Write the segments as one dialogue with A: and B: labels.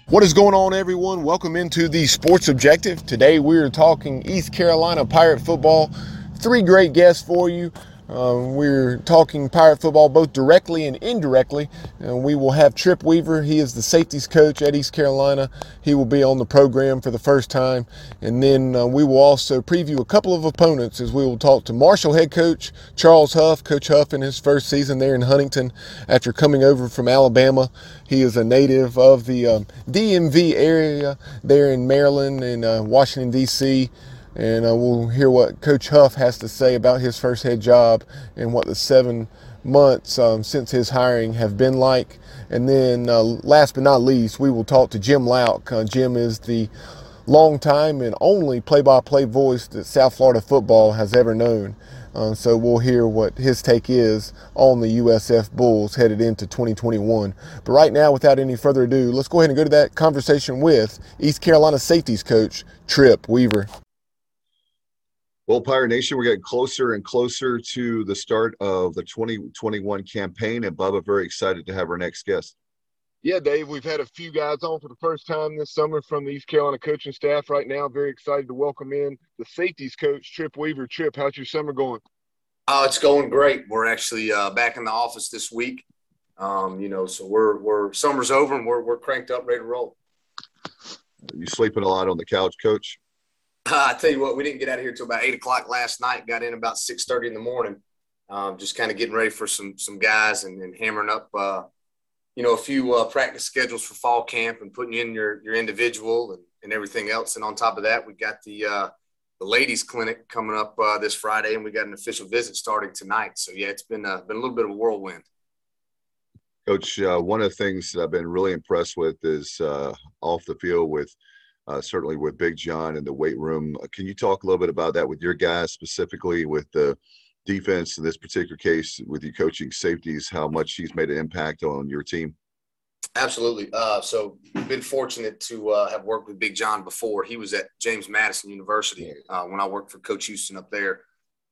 A: What is going on, everyone? Welcome into the Sports Objective. Today we are talking East Carolina Pirate football. Three great guests for you. We're talking Pirate football both directly and indirectly. We will have Trip Weaver. He is the safeties coach at East Carolina. He will be on the program for the first time. And then we will also preview a couple of opponents as we will talk to Marshall head coach Charles Huff. Coach Huff in his first season there in Huntington after coming over from Alabama. He is a native of the DMV area there in Maryland and Washington, D.C., and we'll hear what Coach Huff has to say about his first head job and what the 7 months since his hiring have been like. And then last but not least, we will talk to Jim Lauk. Jim is the longtime and only play-by-play voice that South Florida football has ever known. So we'll hear what his take is on the USF Bulls headed into 2021. But right now, without any further ado, let's go ahead and go to that conversation with East Carolina safeties coach Trip Weaver.
B: Well, Pirate Nation, we're getting closer and closer to the start of the 2021 campaign, and Bubba, very excited to have our next guest.
A: Yeah, Dave, we've had a few guys on for the first time this summer from the East Carolina coaching staff right now. Very excited to welcome in the safeties coach, Trip Weaver. Trip, how's your summer going?
C: Oh, it's going great. We're actually back in the office this week. So we're summer's over and we're cranked up, ready to roll.
B: You sleeping a lot on the couch, Coach?
C: I tell you what, we didn't get out of here until about 8 o'clock last night. Got in about 6:30 in the morning. Just kind of getting ready for some guys and hammering up, a few practice schedules for fall camp and putting in your individual and everything else. And on top of that, we got the ladies clinic coming up this Friday, and we got an official visit starting tonight. So yeah, it's been a little bit of a whirlwind.
B: Coach, one of the things that I've been really impressed with is off the field with certainly with Big John in the weight room. Can you talk a little bit about that with your guys, specifically with the defense in this particular case, with you coaching safeties, how much he's made an impact on your team?
C: Absolutely. So we've been fortunate to have worked with Big John before. He was at James Madison University when I worked for Coach Houston up there.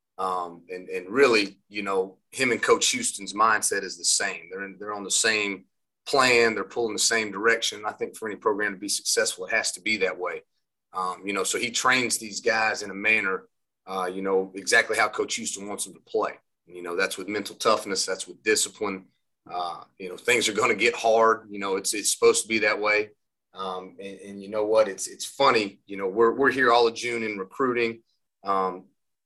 C: And really, him and Coach Houston's mindset is the same. They're on the same plan. They're pulling the same direction. I think for any program to be successful, it has to be that way. So he trains these guys in a manner, exactly how Coach Houston wants them to play. That's with mental toughness. That's with discipline. Things are going to get hard. It's supposed to be that way. And you know what? It's funny. We're here all of June in recruiting. When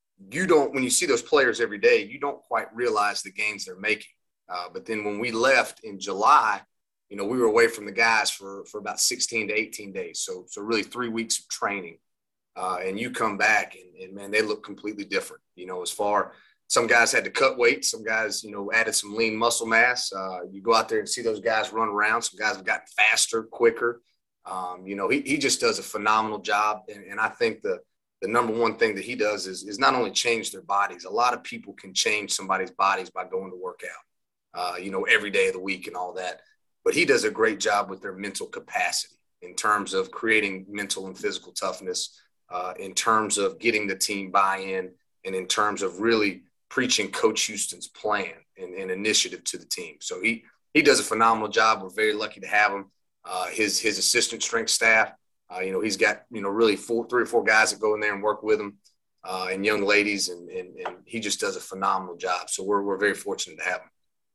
C: you see those players every day, you don't quite realize the gains they're making. But then when we left in July, we were away from the guys for about 16 to 18 days. So really 3 weeks of training. And you come back and man, they look completely different. Some guys had to cut weight. Some guys, added some lean muscle mass. You go out there and see those guys run around. Some guys have gotten faster, quicker. He just does a phenomenal job. And I think the number one thing that he does is not only change their bodies. A lot of people can change somebody's bodies by going to work out, every day of the week and all that. But he does a great job with their mental capacity in terms of creating mental and physical toughness, in terms of getting the team buy-in, and in terms of really preaching Coach Houston's plan and initiative to the team. So he does a phenomenal job. We're very lucky to have him. His assistant strength staff, he's got, really 3 or 4 guys that go in there and work with him, and young ladies, and he just does a phenomenal job. So we're very fortunate to have him.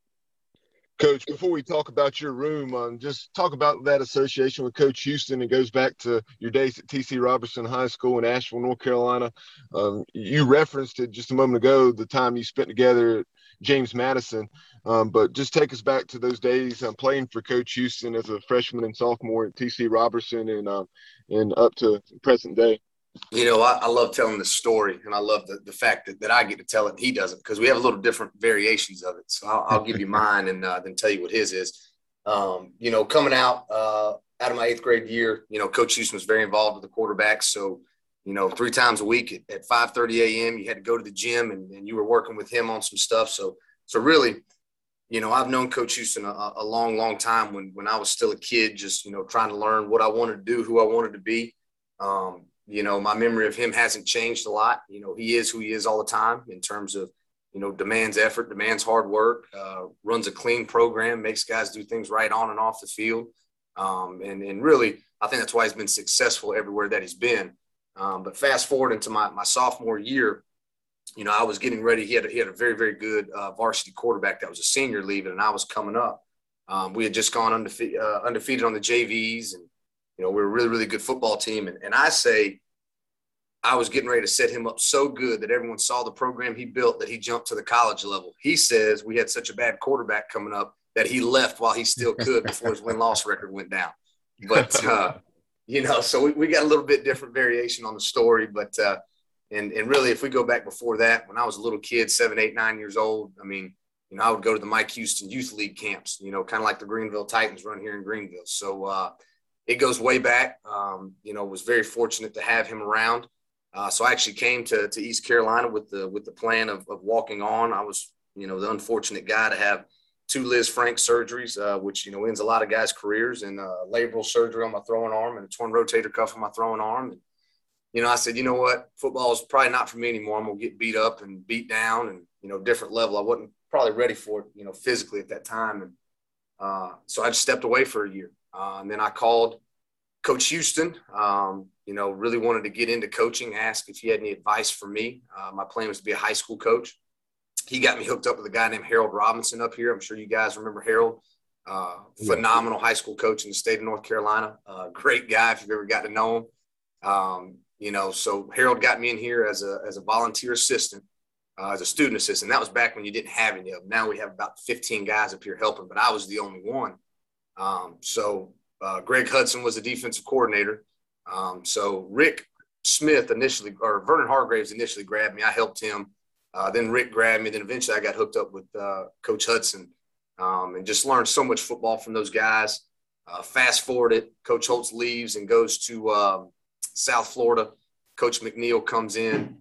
A: Coach, before we talk about your room, just talk about that association with Coach Houston. It goes back to your days at T.C. Robertson High School in Asheville, North Carolina. You referenced it just a moment ago, the time you spent together at James Madison. But just take us back to those days playing for Coach Houston as a freshman and sophomore at T.C. Robertson and up to present day.
C: I love telling this story, and I love the fact that I get to tell it and he doesn't, because we have a little different variations of it. So I'll give you mine and then tell you what his is. Coming out of my 8th grade year, Coach Houston was very involved with the quarterbacks. So, 3 times a week at 5:30 a.m., you had to go to the gym and you were working with him on some stuff. So really, I've known Coach Houston a long, long time when I was still a kid, just, trying to learn what I wanted to do, who I wanted to be. My memory of him hasn't changed a lot. He is who he is all the time in terms of, demands effort, demands hard work, runs a clean program, makes guys do things right on and off the field. And really, I think that's why he's been successful everywhere that he's been. But fast forward into my sophomore year, I was getting ready. He had a very, very good varsity quarterback that was a senior leaving, and I was coming up. We had just gone undefeated on the JVs, and, we were a really, really good football team. And I was getting ready to set him up so good that everyone saw the program he built that he jumped to the college level. He says we had such a bad quarterback coming up that he left while he still could before his win-loss record went down. But, so we got a little bit different variation on the story. But, and really, if we go back before that, when I was a little kid, 7, 8, 9 years old, I would go to the Mike Houston Youth League camps, kind of like the Greenville Titans run here in Greenville. So it goes way back. Was very fortunate to have him around. So I actually came to East Carolina with the plan of walking on. I was, the unfortunate guy to have 2 Liz Frank surgeries, which, ends a lot of guys' careers, and labral surgery on my throwing arm and a torn rotator cuff on my throwing arm. And, I said, you know what, football is probably not for me anymore. I'm going to get beat up and beat down and, different level. I wasn't probably ready for it, physically at that time. And so I just stepped away for a year. And then I called Coach Houston, really wanted to get into coaching, asked if he had any advice for me. My plan was to be a high school coach. He got me hooked up with a guy named Harold Robinson up here. I'm sure you guys remember Harold. Phenomenal high school coach in the state of North Carolina. Great guy if you've ever got to know him. So Harold got me in here as a volunteer assistant, as a student assistant. That was back when you didn't have any of them. Now we have about 15 guys up here helping, but I was the only one. Greg Hudson was the defensive coordinator. So Rick Smith Vernon Hargraves initially grabbed me. I helped him. Then Rick grabbed me. Then eventually I got hooked up with Coach Hudson and just learned so much football from those guys. Fast forward it, Coach Holtz leaves and goes to South Florida. Coach McNeil comes in,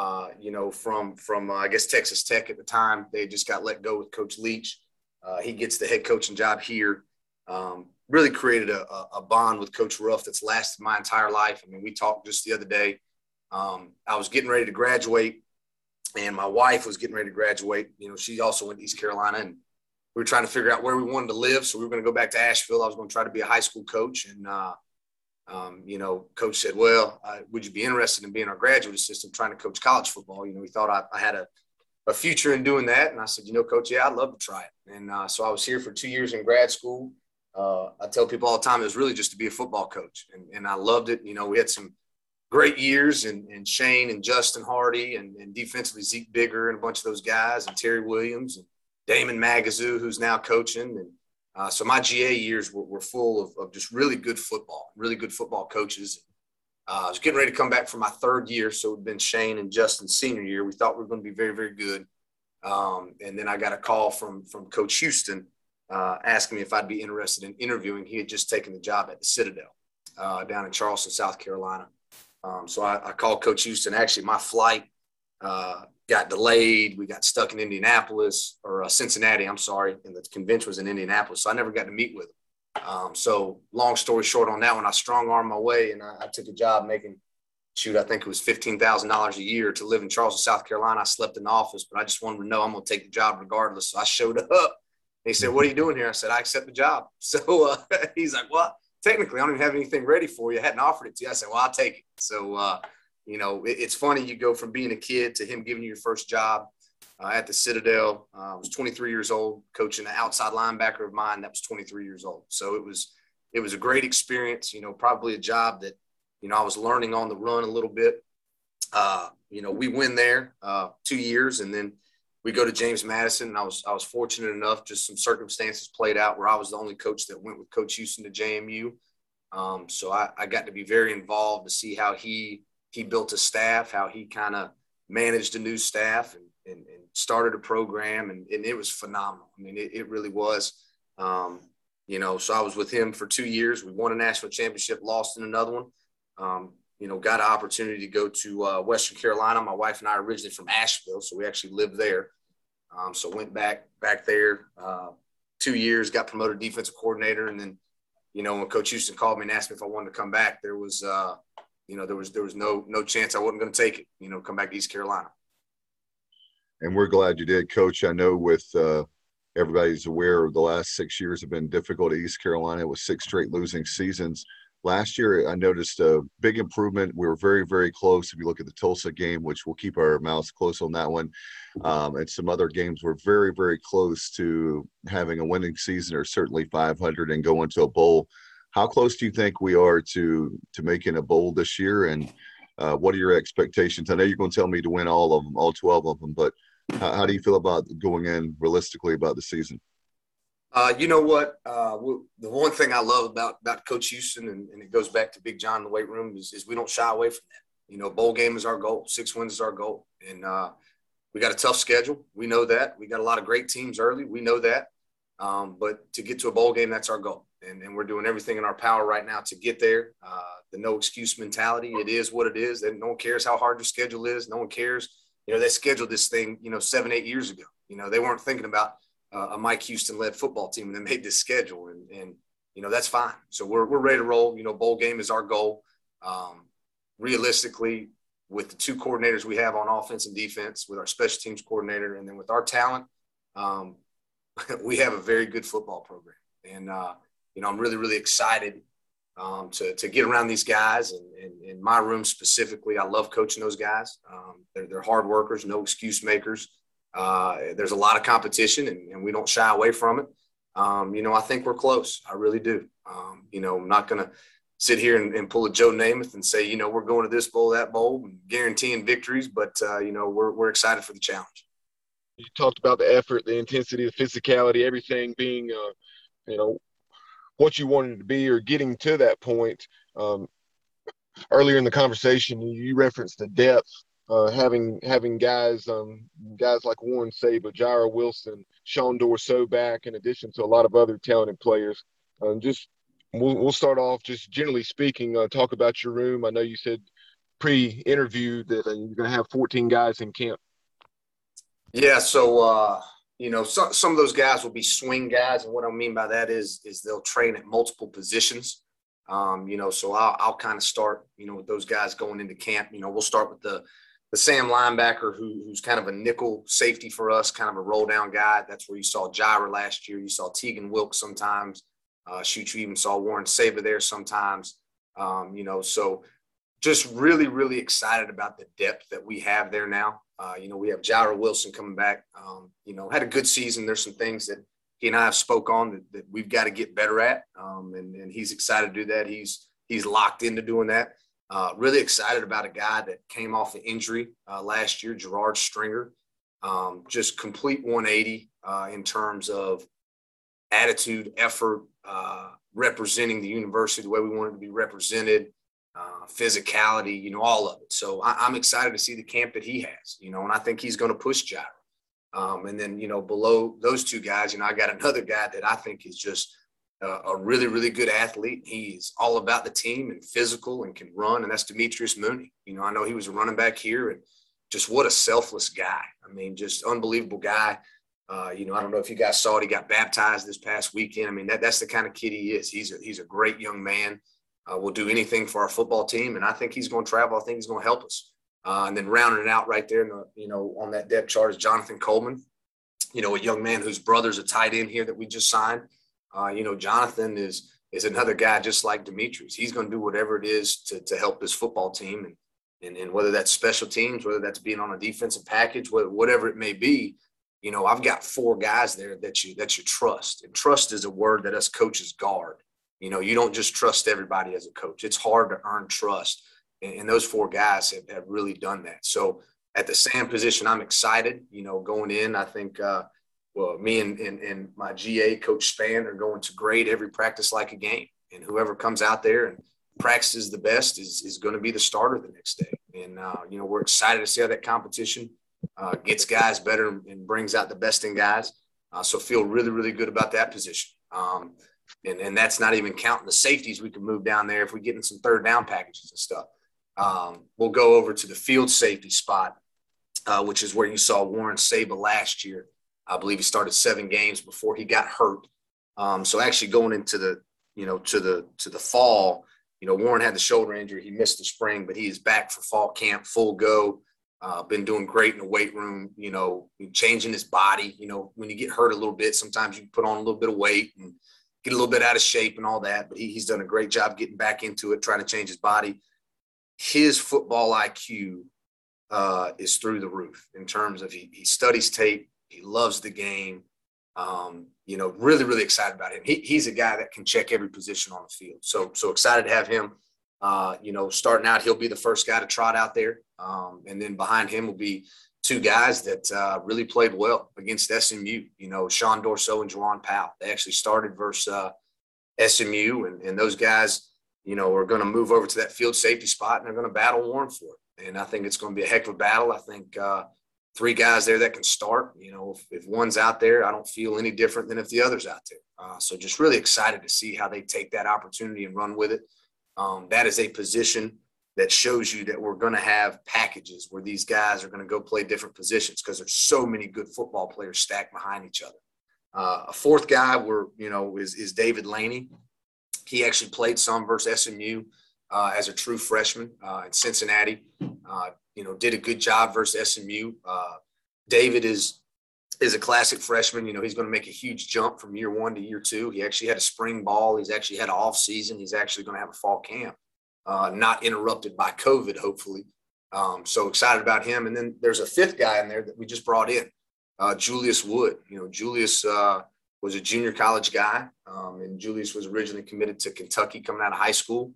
C: from I guess Texas Tech at the time. They just got let go with Coach Leach. He gets the head coaching job here. Really created a bond with Coach Ruff that's lasted my entire life. We talked just the other day. I was getting ready to graduate, and my wife was getting ready to graduate. She also went to East Carolina, and we were trying to figure out where we wanted to live. So we were going to go back to Asheville. I was going to try to be a high school coach. And, Coach said, well, would you be interested in being our graduate assistant trying to coach college football? He thought I had a future in doing that. And I said, Coach, yeah, I'd love to try it. And so I was here for 2 years in grad school. I tell people all the time, it was really just to be a football coach. And I loved it. We had some great years, and Shane and Justin Hardy and defensively Zeke Bigger and a bunch of those guys, and Terry Williams and Damon Magazoo, who's now coaching. And so my GA years were full of just really good football coaches. I was getting ready to come back for my 3rd year. So it had been Shane and Justin's senior year. We thought we were going to be very, very good. And then I got a call from Coach Houston asking me if I'd be interested in interviewing. He had just taken the job at the Citadel down in Charleston, South Carolina. So I called Coach Houston. Actually, my flight got delayed. We got stuck in Cincinnati, I'm sorry, and the convention was in Indianapolis. So I never got to meet with him. So long story short on that one, I strong-armed my way, and I took a job making, I think it was $15,000 a year to live in Charleston, South Carolina. I slept in the office, but I just wanted to know I'm going to take the job regardless. So I showed up. He said, what are you doing here? I said, I accept the job. So he's like, well, technically, I don't even have anything ready for you. I hadn't offered it to you. I said, well, I'll take it. So, it's funny. You go from being a kid to him giving you your first job at the Citadel. I was 23 years old, coaching an outside linebacker of mine that was 23 years old. So it was a great experience, probably a job that, I was learning on the run a little bit. We win there 2 years, and then we go to James Madison, and I was fortunate enough, just some circumstances played out where I was the only coach that went with Coach Houston to JMU. So I got to be very involved to see how he built a staff, how he kind of managed a new staff and started a program, and it was phenomenal. It really was. So I was with him for 2 years. We won a national championship, lost in another one. Got an opportunity to go to Western Carolina. My wife and I are originally from Asheville, so we actually lived there. So went back there 2 years, got promoted defensive coordinator. And then, when Coach Houston called me and asked me if I wanted to come back, there was no chance I wasn't going to take it, come back to East Carolina.
B: And we're glad you did, Coach. I know with everybody's aware the last 6 years have been difficult at East Carolina with 6 straight losing seasons. Last year, I noticed a big improvement. We were very, very close. If you look at the Tulsa game, which we'll keep our mouths close on that one, and some other games, we're very, very close to having a winning season, or certainly 500 and going to a bowl. How close do you think we are to making a bowl this year? And what are your expectations? I know you're going to tell me to win all of them, all 12 of them, but how do you feel about going in realistically about the season?
C: You know what? The one thing I love about Coach Houston, and it goes back to Big John in the weight room, is we don't shy away from that. You know, bowl game is our goal. 6 wins is our goal. And we got a tough schedule. We know that. We got a lot of great teams early. We know that. But to get to a bowl game, that's our goal. And we're doing everything in our power right now to get there. The no excuse mentality, it is what it is. And no one cares how hard your schedule is. No one cares. You know, they scheduled this thing, 7-8 years ago. You know, they weren't thinking about a Mike Houston-led football team, and they made this schedule, and that's fine. So we're ready to roll. Bowl game is our goal. Realistically, with the 2 coordinators we have on offense and defense, with our special teams coordinator, and then with our talent, we have a very good football program. And I'm really, really excited to get around these guys, and in my room specifically, I love coaching those guys. They're hard workers, no excuse makers. There's a lot of competition, and we don't shy away from it. I think we're close. I really do. I'm not going to sit here and pull a Joe Namath and say, we're going to this bowl, that bowl, and guaranteeing victories, but, we're excited for the challenge.
A: You talked about the effort, the intensity, the physicality, everything being, what you wanted to be or getting to that point. Earlier in the conversation, you referenced the depth. Having guys like Warren Saber, Jaira Wilson, Sean Dorso back, in addition to a lot of other talented players. We'll start off just generally speaking. Talk about your room. I know you said pre-interview that you're going to have 14 guys in camp.
C: Yeah, so some of those guys will be swing guys, and what I mean by that is they'll train at multiple positions. So I'll kind of start with those guys going into camp. We'll start with the Sam linebacker, who's kind of a nickel safety for us, kind of a roll down guy. That's where you saw Jaira last year. You saw Tegan Wilkes sometimes. You even saw Warren Saber there sometimes. So just really, really excited about the depth that we have there now. We have Jaira Wilson coming back. Had a good season. There's some things that he and I have spoke on that we've got to get better at. And he's excited to do that. He's locked into doing that. Really excited about a guy that came off an injury last year, Gerard Stringer. Just complete 180 in terms of attitude, effort, representing the university the way we want it to be represented, physicality, all of it. So I'm excited to see the camp that he has, and I think he's going to push Jaira. And then, below those 2 guys, I got another guy that I think is just a really, really good athlete. He's all about the team and physical and can run, and that's Demetrius Mooney. I know he was a running back here, and just what a selfless guy. I mean, just unbelievable guy. I don't know if you guys saw it. He got baptized this past weekend. I mean, that's the kind of kid he is. He's a great young man. Will do anything for our football team, and I think he's going to travel. I think he's going to help us. And then rounding it out right there, on that depth chart is Jonathan Coleman. A young man whose brother's a tight end here that we just signed. Jonathan is another guy just like Demetrius. He's going to do whatever it is to help this football team, and whether that's special teams, whether that's being on a defensive package, whatever it may be. I've got 4 guys there that you trust, and trust is a word that us coaches guard. You don't just trust everybody as a coach. It's hard to earn trust, and those 4 guys have really done that. So at the SAM position, I'm excited. Going in, I think. Me and my GA, Coach Spann, are going to grade every practice like a game. And whoever comes out there and practices the best is going to be the starter the next day. And, we're excited to see how that competition gets guys better and brings out the best in guys. So feel really, really good about that position. And that's not even counting the safeties we can move down there if we get in some third down packages and stuff. We'll go over to the field safety spot, which is where you saw Warren Saber last year. I believe he started 7 games before he got hurt. So actually going into the, to the fall, Warren had the shoulder injury. He missed the spring, but he is back for fall camp, full go. Been doing great in the weight room, changing his body. When you get hurt a little bit, sometimes you put on a little bit of weight and get a little bit out of shape and all that. But he's done a great job getting back into it, trying to change his body. His football IQ is through the roof in terms of he studies tape. He loves the game. Really, really excited about him. He's a guy that can check every position on the field. So excited to have him. Starting out, he'll be the first guy to trot out there. And then behind him will be two guys that really played well against SMU, Sean Dorso and Juwan Powell. They actually started versus SMU, and those guys, are going to move over to that field safety spot, and they're going to battle Warren for it. And I think it's going to be a heck of a battle. I think three guys there that can start. If one's out there, I don't feel any different than if the other's out there. So just really excited to see how they take that opportunity and run with it. That is a position that shows you that we're going to have packages where these guys are going to go play different positions because there's so many good football players stacked behind each other. A fourth guy is David Laney. He actually played some versus SMU as a true freshman in Cincinnati. Did a good job versus SMU. David is a classic freshman. He's going to make a huge jump from year one to year two. He actually had a spring ball. He's actually had an off season. He's actually going to have a fall camp, not interrupted by COVID, hopefully. So excited about him. And then there's a fifth guy in there that we just brought in, Julius Wood. Julius was a junior college guy, and Julius was originally committed to Kentucky coming out of high school.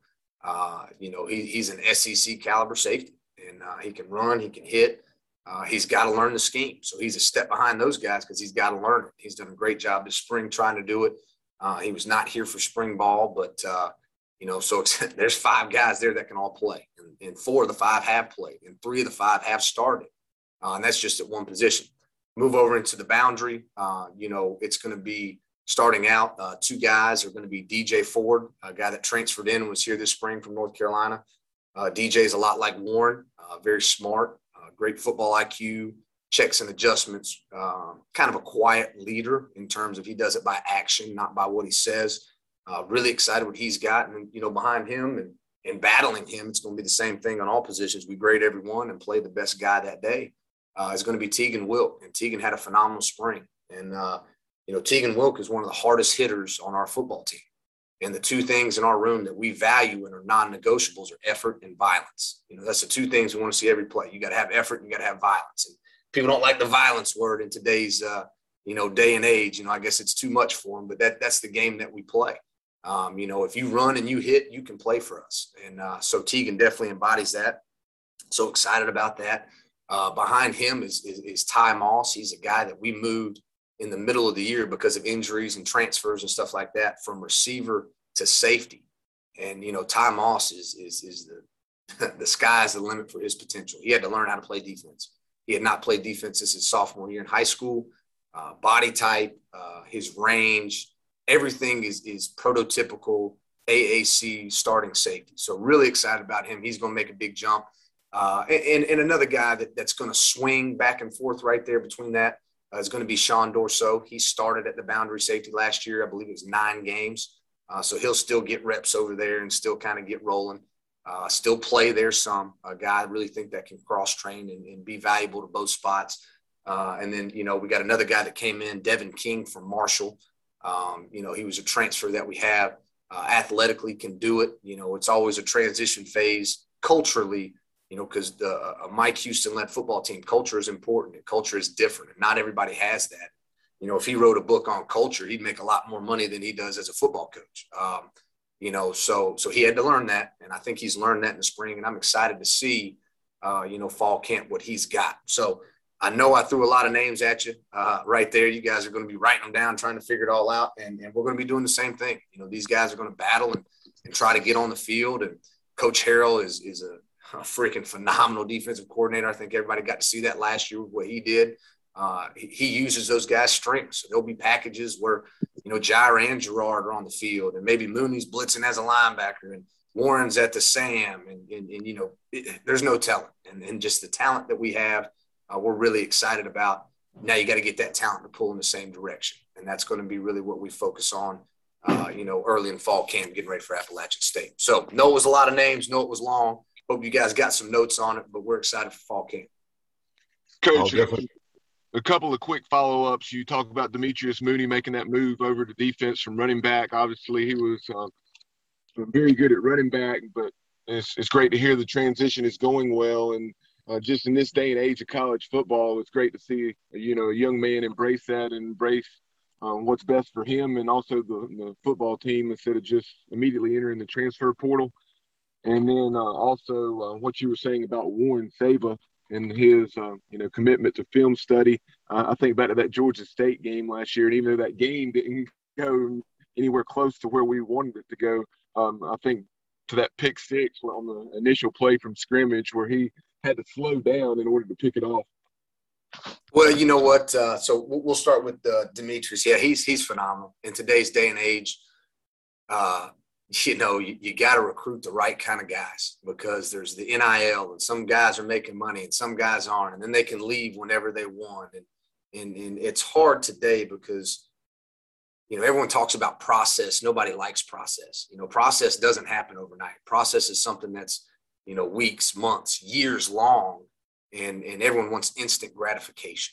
C: He's an SEC caliber safety, and he can run, he can hit. He's got to learn the scheme. So he's a step behind those guys because he's got to learn it. He's done a great job this spring trying to do it. He was not here for spring ball, but, so there's five guys there that can all play. And four of the five have played, and three of the five have started. And that's just at one position. Move over into the boundary. It's going to be starting out. Two guys are going to be DJ Ford, a guy that transferred in and was here this spring from North Carolina. DJ is a lot like Warren, very smart, great football IQ, checks and adjustments, kind of a quiet leader in terms of he does it by action, not by what he says. Really excited what he's got. And, behind him and battling him, it's going to be the same thing on all positions. We grade everyone and play the best guy that day. Is going to be Tegan Wilk. And Tegan had a phenomenal spring. And, Tegan Wilk is one of the hardest hitters on our football team. And the two things in our room that we value and are non-negotiables are effort and violence. That's the two things we want to see every play. You got to have effort and you got to have violence. And people don't like the violence word in today's, day and age. I guess it's too much for them, but that's the game that we play. If you run and you hit, you can play for us. And so Tegan definitely embodies that. So excited about that. Behind him is Ty Moss. He's a guy that we moved in the middle of the year because of injuries and transfers and stuff like that from receiver to safety. And, Ty Moss is the sky's the limit for his potential. He had to learn how to play defense. He had not played defense since his sophomore year in high school. Body type, his range, everything is prototypical AAC starting safety. So really excited about him. He's going to make a big jump. And another guy that's going to swing back and forth right there between that is going to be Sean Dorso. He started at the boundary safety last year. I believe it was 9 games. So he'll still get reps over there and still kind of get rolling, still play there some. A guy I really think that can cross-train and be valuable to both spots. And then, we got another guy that came in, Devin King from Marshall. He was a transfer that we have. Athletically can do it. It's always a transition phase culturally, because a Mike Houston-led football team, culture is important and culture is different. And not everybody has that. If he wrote a book on culture, he'd make a lot more money than he does as a football coach. So he had to learn that. And I think he's learned that in the spring. And I'm excited to see, fall camp, what he's got. So I know I threw a lot of names at you right there. You guys are going to be writing them down, trying to figure it all out. And we're going to be doing the same thing. These guys are going to battle and try to get on the field. And Coach Harrell is a freaking phenomenal defensive coordinator. I think everybody got to see that last year with what he did. He uses those guys' strengths. So there'll be packages where, Jair and Gerard are on the field, and maybe Mooney's blitzing as a linebacker, and Warren's at the Sam, and there's no telling. And just the talent that we have, we're really excited about. Now you got to get that talent to pull in the same direction, and that's going to be really what we focus on, early in fall camp, getting ready for Appalachian State. So, know it was a lot of names. Know it was long. Hope you guys got some notes on it, but we're excited for fall camp.
B: I'll
A: Coach,
B: definitely.
A: a couple of quick follow-ups. You talk about Demetrius Mooney making that move over to defense from running back. Obviously, he was very good at running back, but it's great to hear the transition is going well. And just in this day and age of college football, it's great to see, a young man embrace that and embrace what's best for him and also the football team instead of just immediately entering the transfer portal. And then also what you were saying about Warren Sava and his, commitment to film study. I think back to that Georgia State game last year, and even though that game didn't go anywhere close to where we wanted it to go, I think to that pick six on the initial play from scrimmage where he had to slow down in order to pick it off.
C: Well, you know what? So we'll start with Demetrius. Yeah, he's phenomenal in today's day and age. You got to recruit the right kind of guys because there's the NIL and some guys are making money and some guys aren't, and then they can leave whenever they want. And it's hard today because, everyone talks about process. Nobody likes process. Process doesn't happen overnight. Process is something that's, weeks, months, years long, and everyone wants instant gratification.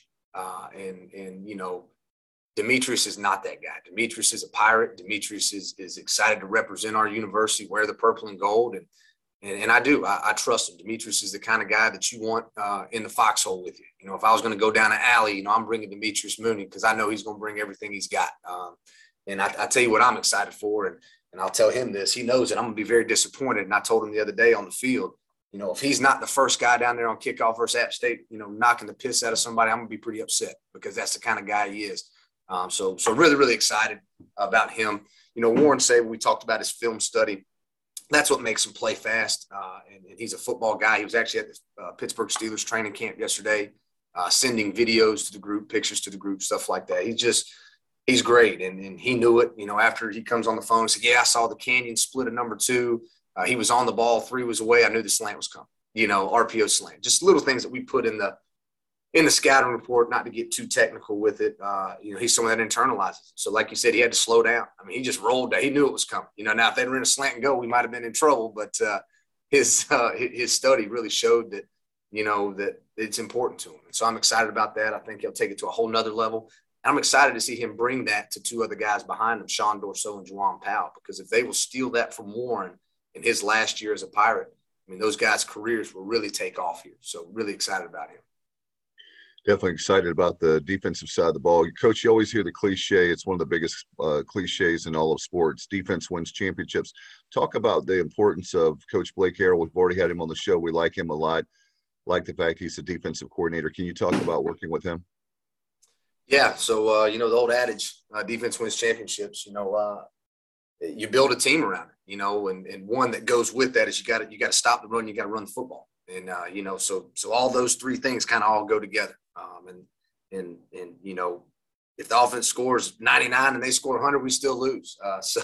C: Demetrius is not that guy. Demetrius is a Pirate. Demetrius is excited to represent our university, wear the purple and gold. And I do. I trust him. Demetrius is the kind of guy that you want in the foxhole with you. If I was going to go down an alley, I'm bringing Demetrius Mooney because I know he's going to bring everything he's got. And I tell you what I'm excited for, and I'll tell him this. He knows it. I'm going to be very disappointed. And I told him the other day on the field, if he's not the first guy down there on kickoff versus App State, knocking the piss out of somebody, I'm going to be pretty upset because that's the kind of guy he is. So really, really excited about him. Warren Sava, we talked about his film study. That's what makes him play fast. And he's a football guy. He was actually at the Pittsburgh Steelers training camp yesterday, sending videos to the group, pictures to the group, stuff like that. He's great. And he knew it, after he comes on the phone and said, yeah, I saw the canyon split at number 2. He was on the ball, 3 was away. I knew the slant was coming, RPO slant, just little things that we put in the scouting report, not to get too technical with it. He's someone that internalizes. So like you said, he had to slow down. I mean, he just rolled down. He knew it was coming. Now if they'd run a slant and go, we might've been in trouble, but his study really showed that, that it's important to him. And so I'm excited about that. I think he'll take it to a whole nother level. And I'm excited to see him bring that to 2 other guys behind him, Sean Dorso and Juwan Powell, because if they will steal that from Warren in his last year as a Pirate, those guys' careers will really take off here. So really excited about him.
B: Definitely excited about the defensive side of the ball. Coach, you always hear the cliche. It's one of the biggest cliches in all of sports. Defense wins championships. Talk about the importance of Coach Blake Harrell. We've already had him on the show. We like him a lot. Like the fact he's a defensive coordinator. Can you talk about working with him?
C: Yeah. So, the old adage, defense wins championships, you build a team around it, and one that goes with that is you got to stop the run. You got to run the football. And, so all those 3 things kind of all go together. And if the offense scores 99 and they score 100, we still lose.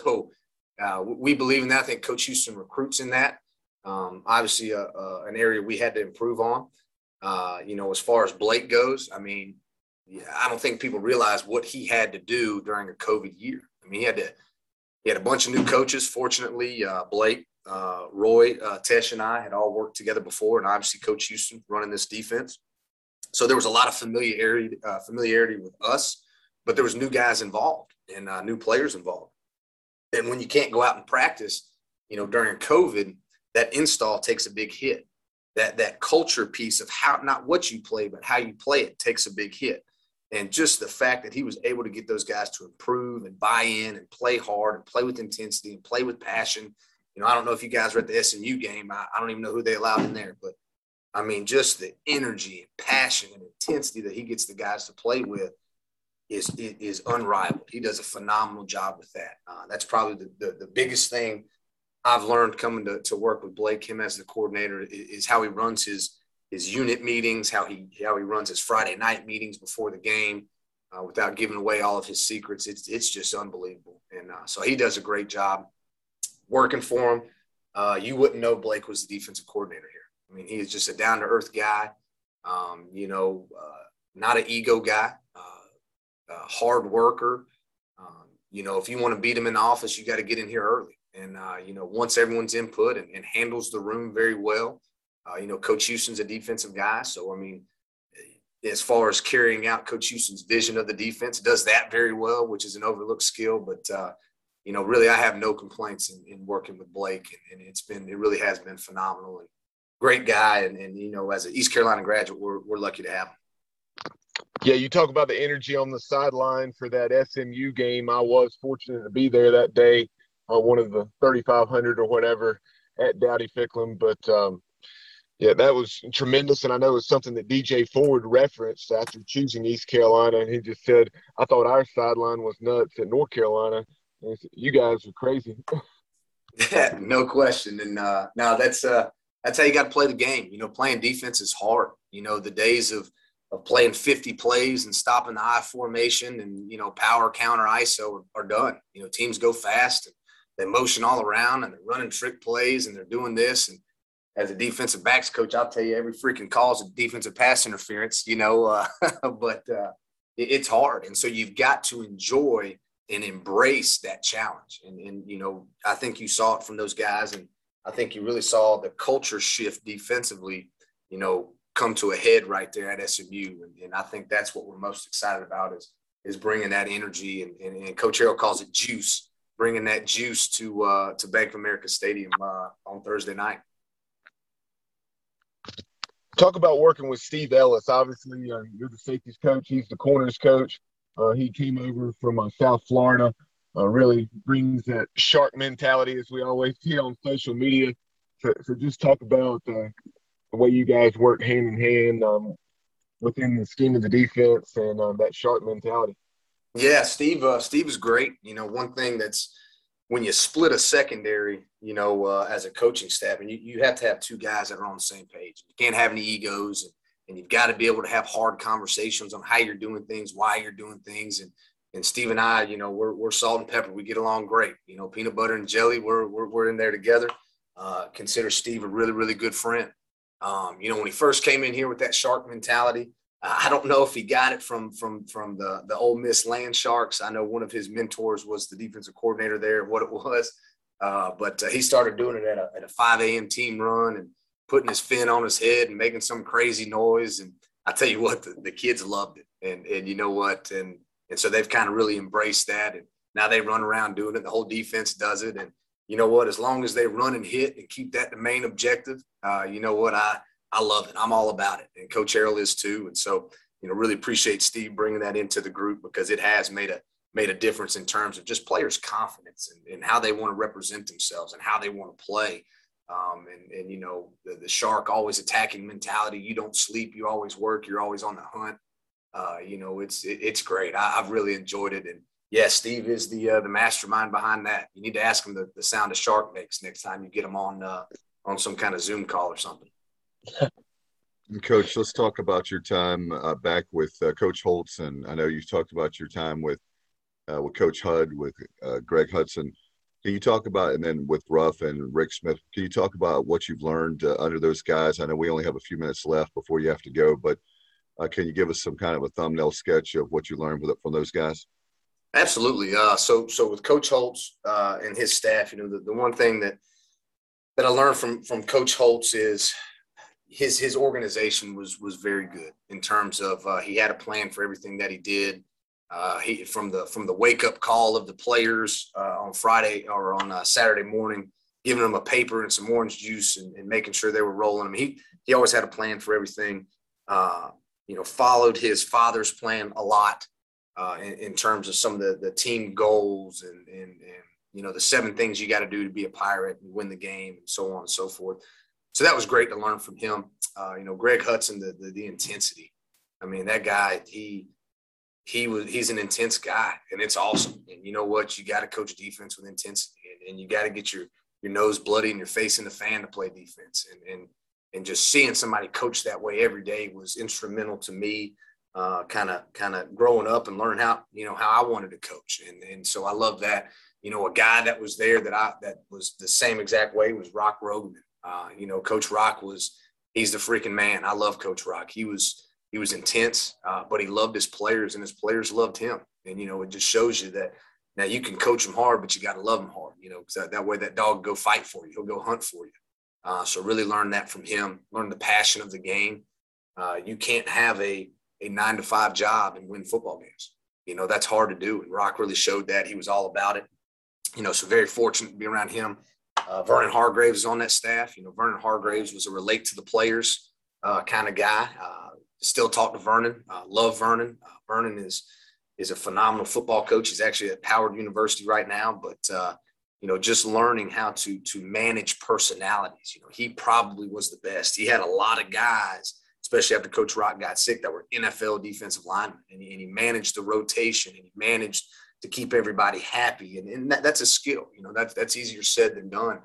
C: We believe in that. I think Coach Houston recruits in that. Obviously an area we had to improve on, as far as Blake goes. I don't think people realize what he had to do during a COVID year. He had a bunch of new coaches. Fortunately, Blake, Roy, Tesh, and I had all worked together before, and obviously Coach Houston running this defense. So there was a lot of familiarity with us, but there was new guys involved and new players involved. And when you can't go out and practice, during COVID, that install takes a big hit. That culture piece of how, not what you play, but how you play it takes a big hit. And just the fact that he was able to get those guys to improve and buy in and play hard and play with intensity and play with passion. I don't know if you guys were at the SMU game. I don't even know who they allowed in there, but just the energy and passion and intensity that he gets the guys to play with is unrivaled. He does a phenomenal job with that. That's probably the biggest thing I've learned coming to work with Blake, him as the coordinator, is how he runs his unit meetings, how he runs his Friday night meetings before the game, without giving away all of his secrets. It's just unbelievable. And so he does a great job working for him. You wouldn't know Blake was the defensive coordinator here. He is just a down-to-earth guy, not an ego guy, hard worker. If you want to beat him in the office, you got to get in here early. And, once everyone's input and handles the room very well, Coach Houston's a defensive guy. So, as far as carrying out Coach Houston's vision of the defense, does that very well, which is an overlooked skill. But, really, I have no complaints in working with Blake, and it really has been phenomenal, and great guy. And as an East Carolina graduate, we're lucky to have him.
A: Yeah, you talk about the energy on the sideline for that SMU game. I was fortunate to be there that day, one of the 3,500 or whatever at Dowdy Ficklin. But, yeah, that was tremendous. And I know it's something that DJ Ford referenced after choosing East Carolina. And he just said, I thought our sideline was nuts at North Carolina. And said, you guys are crazy.
C: Yeah, no question. And now that's how you got to play the game. Playing defense is hard. The days of playing 50 plays and stopping the I formation and, power counter ISO are done. Teams go fast and they motion all around and they're running trick plays and they're doing this. And as a defensive backs coach, I'll tell you every freaking call is a defensive pass interference, but it's hard. And so you've got to enjoy and embrace that challenge. And I think you saw it from those guys. And I think you really saw the culture shift defensively, come to a head right there at SMU. And I think that's what we're most excited about is bringing that energy. And Coach Harrell calls it juice, bringing that juice to Bank of America Stadium on Thursday night.
A: Talk about working with Steve Ellis. Obviously, you're the safeties coach. He's the corners coach. He came over from South Florida, really brings that shark mentality, as we always see on social media. So just talk about the way you guys work hand in hand within the scheme of the defense and that shark mentality.
C: Yeah, Steve is great. One thing that's when you split a secondary, as a coaching staff, and you have to have two guys that are on the same page. You can't have any egos, and you've got to be able to have hard conversations on how you're doing things, why you're doing things. And Steve and I, we're salt and pepper. We get along great. Peanut butter and jelly, we're in there together. Consider Steve a really, really good friend. When he first came in here with that shark mentality, I don't know if he got it from the Ole Miss Land Sharks. I know one of his mentors was the defensive coordinator there, what it was. But he started doing it at a 5 a.m. team run and putting his fin on his head and making some crazy noise. And I tell you what, the kids loved it. And you know what? And so they've kind of really embraced that. And now they run around doing it. The whole defense does it. And you know what? As long as they run and hit and keep that the main objective, you know what? I love it. I'm all about it. And Coach Harrell is too. And so, really appreciate Steve bringing that into the group because it has made a difference in terms of just players' confidence and how they want to represent themselves and how they want to play. The shark always attacking mentality. You don't sleep. You always work. You're always on the hunt. It's great. I've really enjoyed it. And yeah, Steve is the mastermind behind that. You need to ask him the sound a shark makes next time you get him on some kind of Zoom call or something.
B: Coach, let's talk about your time back with Coach Holtz. And I know you've talked about your time with Coach Hud, with Greg Hudson. Can you talk about, and then with Ruff and Rick Smith, can you talk about what you've learned under those guys? I know we only have a few minutes left before you have to go, but can you give us some kind of a thumbnail sketch of what you learned from those guys?
C: Absolutely. So with Coach Holtz and his staff, the one thing that I learned from Coach Holtz is his organization was very good in terms of he had a plan for everything that he did. He from the wake up call of the players on Friday or on Saturday morning, giving them a paper and some orange juice and making sure they were rolling. I mean, he always had a plan for everything. Followed his father's plan a lot in terms of some of the team goals and the 7 things you got to do to be a Pirate and win the game and so on and so forth. So that was great to learn from him. Greg Hudson, the intensity. I mean, that guy, he's an intense guy, and it's awesome. And you know what? You got to coach defense with intensity, and you got to get your nose bloody and your face in the fan to play defense. And just seeing somebody coach that way every day was instrumental to me, kind of growing up and learn how I wanted to coach. And so I love that. A guy that was there that was the same exact way was Rock Rogan. Coach Rock he's the freaking man. I love Coach Rock. He was intense, but he loved his players and his players loved him. And, it just shows you that now you can coach them hard, but you got to love them hard, because that way that dog will go fight for you. He'll go hunt for you. So really learn that from him, learn the passion of the game. You can't have a a 9-to-5 job and win football games. That's hard to do. And Rock really showed that. He was all about it. So very fortunate to be around him. Vernon Hargraves is on that staff. Vernon Hargraves was a relate to the players kind of guy. Still talk to Vernon. Love Vernon. Vernon is a phenomenal football coach. He's actually at Howard University right now, but just learning how to manage personalities. He probably was the best. He had a lot of guys, especially after Coach Rock got sick, that were NFL defensive linemen, and he managed the rotation, and he managed to keep everybody happy. And that's a skill. That's easier said than done.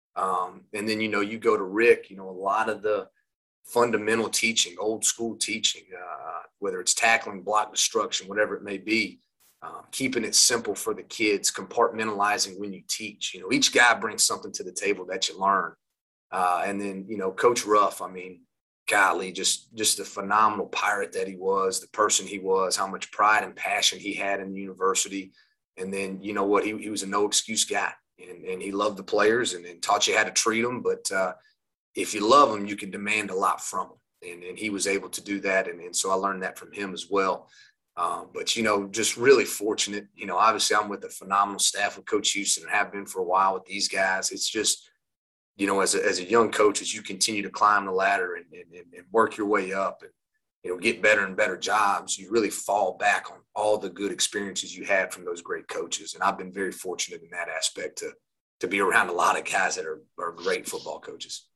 C: And then, you go to Rick, a lot of the fundamental teaching, old school teaching, whether it's tackling, block destruction, whatever it may be, keeping it simple for the kids, compartmentalizing when you teach. Each guy brings something to the table that you learn. And then, Coach Ruff, golly, just the phenomenal Pirate that he was, the person he was, how much pride and passion he had in the university. And then, he was a no excuse guy, and he loved the players and taught you how to treat them. But if you love them, you can demand a lot from them. And he was able to do that. And so I learned that from him as well. But, just really fortunate. Obviously I'm with a phenomenal staff with Coach Houston and have been for a while with these guys. It's just, as a young coach, as you continue to climb the ladder and work your way up and, get better and better jobs, you really fall back on all the good experiences you had from those great coaches. And I've been very fortunate in that aspect to be around a lot of guys that are great football coaches.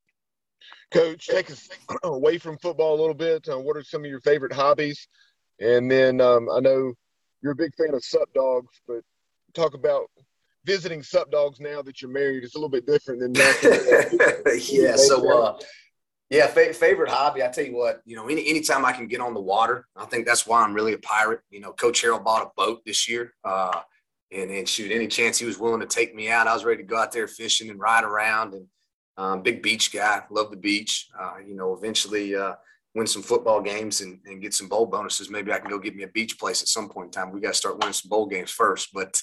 A: Coach, take us away from football a little bit. What are some of your favorite hobbies? And then I know you're a big fan of Sup Dogs, but talk about visiting Sup Dogs now that you're married. It's a little bit different than that.
C: Yeah. So, favorite hobby. I tell you what, anytime I can get on the water, I think that's why I'm really a pirate. Coach Harrell bought a boat this year. And shoot, any chance he was willing to take me out, I was ready to go out there fishing and ride around. And big beach guy, love the beach. Eventually win some football games and get some bowl bonuses. Maybe I can go get me a beach place at some point in time. We got to start winning some bowl games first. But,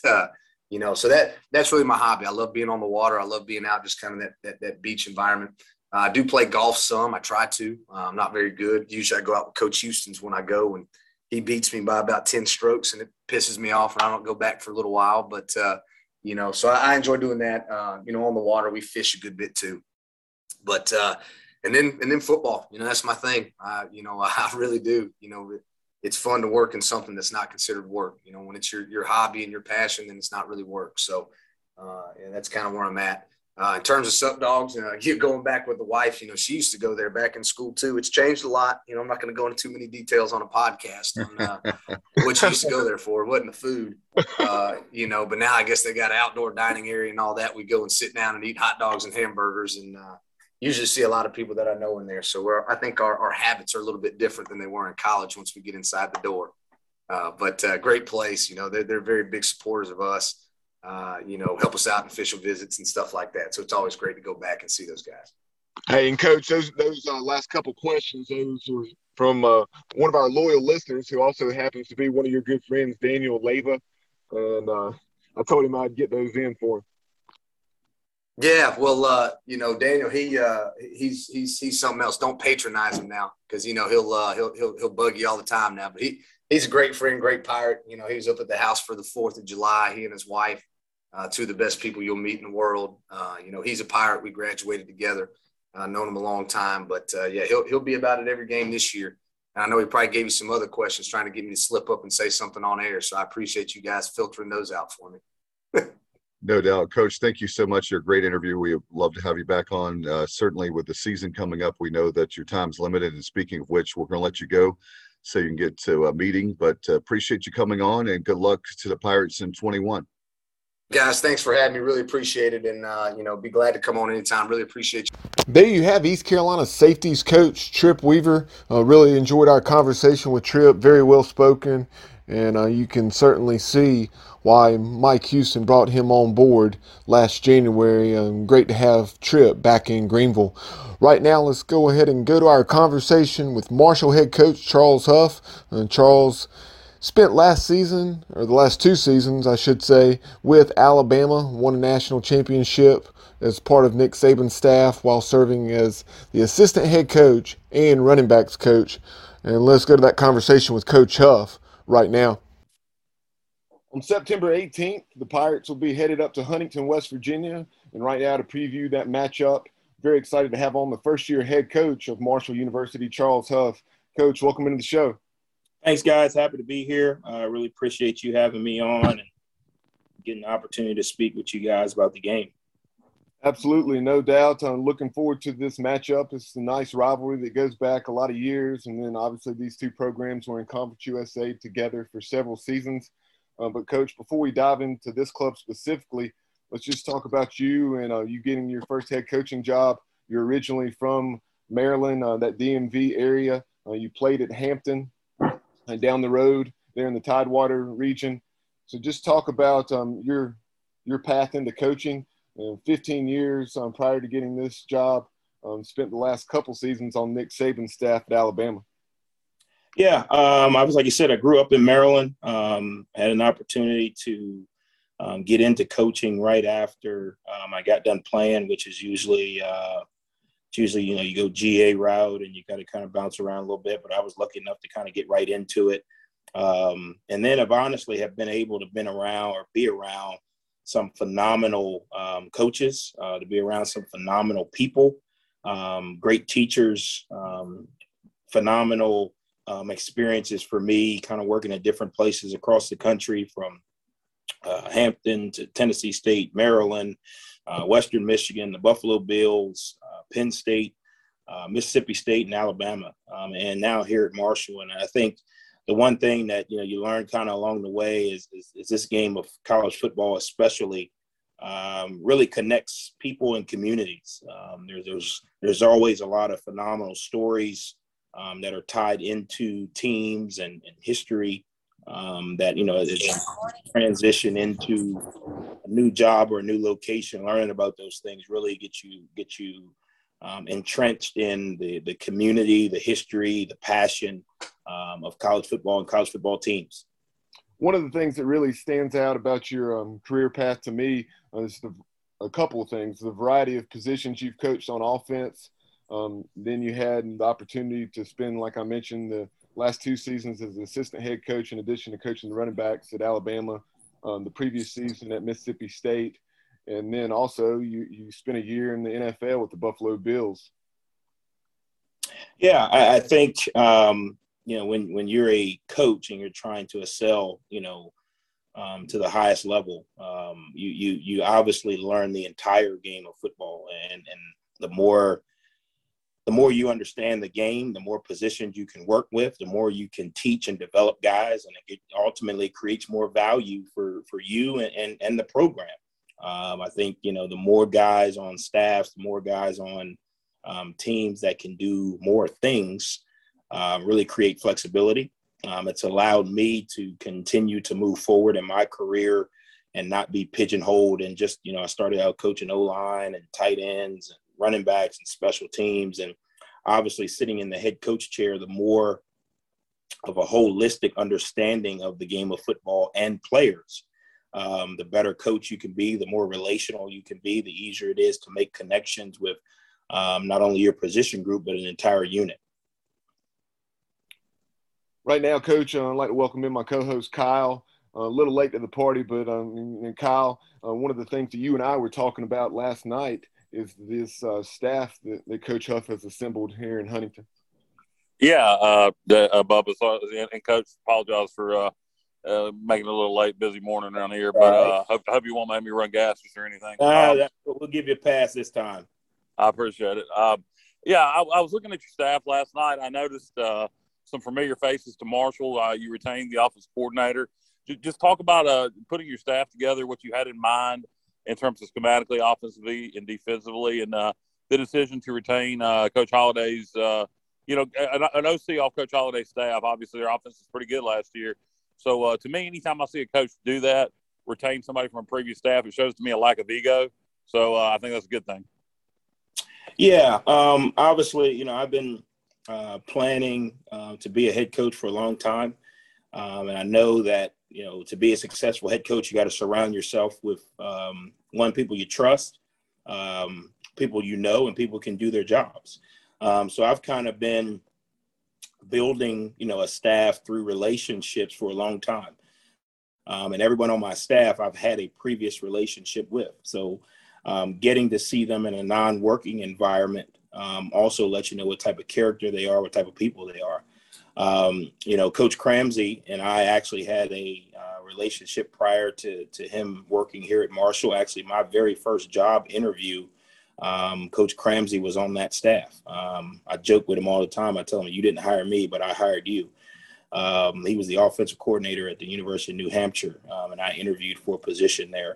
C: so that's really my hobby. I love being on the water. I love being out, just kind of that beach environment. I do play golf some. I try to. I'm not very good. Usually I go out with Coach Houston's when I go, and he beats me by about 10 strokes, and it pisses me off, and I don't go back for a little while. But, so I enjoy doing that. On the water, we fish a good bit too. But and then football, that's my thing. I really do. It's fun to work in something that's not considered work. When it's your hobby and your passion, then it's not really work. So that's kind of where I'm at. In terms of Sup Dogs, going back with the wife, she used to go there back in school too. It's changed a lot. I'm not going to go into too many details on a podcast on what she used to go there for. It wasn't the food, but now I guess they got an outdoor dining area and all that. We go and sit down and eat hot dogs and hamburgers, and usually see a lot of people that I know in there. So I think our habits are a little bit different than they were in college once we get inside the door. But great place. They're very big supporters of us. Help us out in official visits and stuff like that. So it's always great to go back and see those guys.
A: Hey, and Coach, those last couple questions, those were from one of our loyal listeners who also happens to be one of your good friends, Daniel Leyva. And I told him I'd get those in for him.
C: Yeah, well, Daniel, he's something else. Don't patronize him now, because he'll bug you all the time now. But he's a great friend, great pirate. He was up at the house for the 4th of July. He and his wife, two of the best people you'll meet in the world. He's a pirate. We graduated together. Known him a long time, but he'll be about at every game this year. And I know he probably gave you some other questions trying to get me to slip up and say something on air. So I appreciate you guys filtering those out for me.
B: No doubt. Coach, thank you so much. You're a great interview. We would love to have you back on. Certainly with the season coming up, we know that your time's limited. And speaking of which, we're going to let you go so you can get to a meeting. But appreciate you coming on, and good luck to the Pirates in 21.
C: Guys, thanks for having me. Really appreciate it. And, be glad to come on anytime. Really appreciate you.
A: There you have East Carolina safeties coach Trip Weaver. Really enjoyed our conversation with Trip. Very well spoken. And you can certainly see why Mike Houston brought him on board last January. Great to have Trip back in Greenville. Right now, let's go ahead and go to our conversation with Marshall head coach Charles Huff. Charles spent last season, or the last 2 seasons, I should say, with Alabama, won a national championship as part of Nick Saban's staff while serving as the assistant head coach and running backs coach And let's go to that conversation with Coach Huff right now. On September 18th, the Pirates will be headed up to Huntington, West Virginia. And right now to preview that matchup, very excited to have on the first-year head coach of Marshall University, Charles Huff. Coach, welcome into the show.
D: Thanks, guys. Happy to be here. I really appreciate you having me on and getting the opportunity to speak with you guys about the game.
A: Absolutely, no doubt. I'm looking forward to this matchup. It's a nice rivalry that goes back a lot of years. And then obviously these two programs were in Conference USA together for several seasons. But, Coach, before we dive into this club specifically, let's just talk about you and you getting your first head coaching job. You're originally from Maryland, that DMV area. You played at Hampton and down the road there in the Tidewater region. So just talk about your path into coaching. 15 years prior to getting this job, spent the last couple seasons on Nick Saban's staff at Alabama.
D: Yeah, I was, like you said, I grew up in Maryland, had an opportunity to get into coaching right after I got done playing, which is usually, you go GA route and you got to kind of bounce around a little bit, but I was lucky enough to kind of get right into it. And then I've honestly have been able to be around some phenomenal coaches, to be around some phenomenal people, great teachers, phenomenal experiences for me, kind of working at different places across the country, from Hampton to Tennessee State, Maryland, Western Michigan, the Buffalo Bills, Penn State, Mississippi State, and Alabama, and now here at Marshall. And I think the one thing that you learn kind of along the way is this game of college football, especially, really connects people and communities. There's always a lot of phenomenal stories that are tied into teams and history that, as you transition into a new job or a new location, learning about those things really get you entrenched in the community, the history, the passion of college football and college football teams.
A: One of the things that really stands out about your career path to me is a couple of things: the variety of positions you've coached on offense. Then you had the opportunity to spend, like I mentioned, the last 2 seasons as an assistant head coach, in addition to coaching the running backs at Alabama, the previous season at Mississippi State. And then also you spent a year in the NFL with the Buffalo Bills.
D: Yeah, I think, when you're a coach and you're trying to excel, to the highest level, you obviously learn the entire game of football. And the more you understand the game, the more positions you can work with, the more you can teach and develop guys, and it ultimately creates more value for you and the program. I think, the more guys on staffs, the more guys on teams that can do more things, really create flexibility. It's allowed me to continue to move forward in my career and not be pigeonholed. And just, I started out coaching O-line and tight ends and running backs and special teams. And obviously sitting in the head coach chair, the more of a holistic understanding of the game of football and players, the better coach you can be, the more relational you can be, the easier it is to make connections with not only your position group, but an entire unit.
A: Right now, Coach, I'd like to welcome in my co-host, Kyle. A little late to the party, but Kyle, one of the things that you and I were talking about last night is this staff that Coach Huff has assembled here in Huntington.
E: Yeah, Bubba, and Coach, apologize for making it a little late, busy morning around here, but hope you won't make me run gases or anything.
D: We'll give you a pass this time.
E: I appreciate it. I was looking at your staff last night. I noticed some familiar faces to Marshall. You retained the offensive coordinator. Just talk about putting your staff together, what you had in mind in terms of schematically, offensively, and defensively, and the decision to retain Coach Holliday's, an OC off Coach Holliday's staff. Obviously, their offense was pretty good last year. So, to me, anytime I see a coach do that, retain somebody from a previous staff, it shows to me a lack of ego. So, I think that's a good thing.
D: Yeah, obviously, I've been planning to be a head coach for a long time. And I know that, to be a successful head coach, you got to surround yourself with, people you trust, people and people can do their jobs. So I've kind of been building, a staff through relationships for a long time. And everyone on my staff, I've had a previous relationship with. So getting to see them in a non-working environment also lets you know what type of character they are, what type of people they are. Coach Cramsey and I actually had a relationship prior to him working here at Marshall. Actually, my very first job interview, Coach Cramsey was on that staff. I joke with him all the time. I tell him, you didn't hire me, but I hired you. He was the offensive coordinator at the University of New Hampshire, and I interviewed for a position there.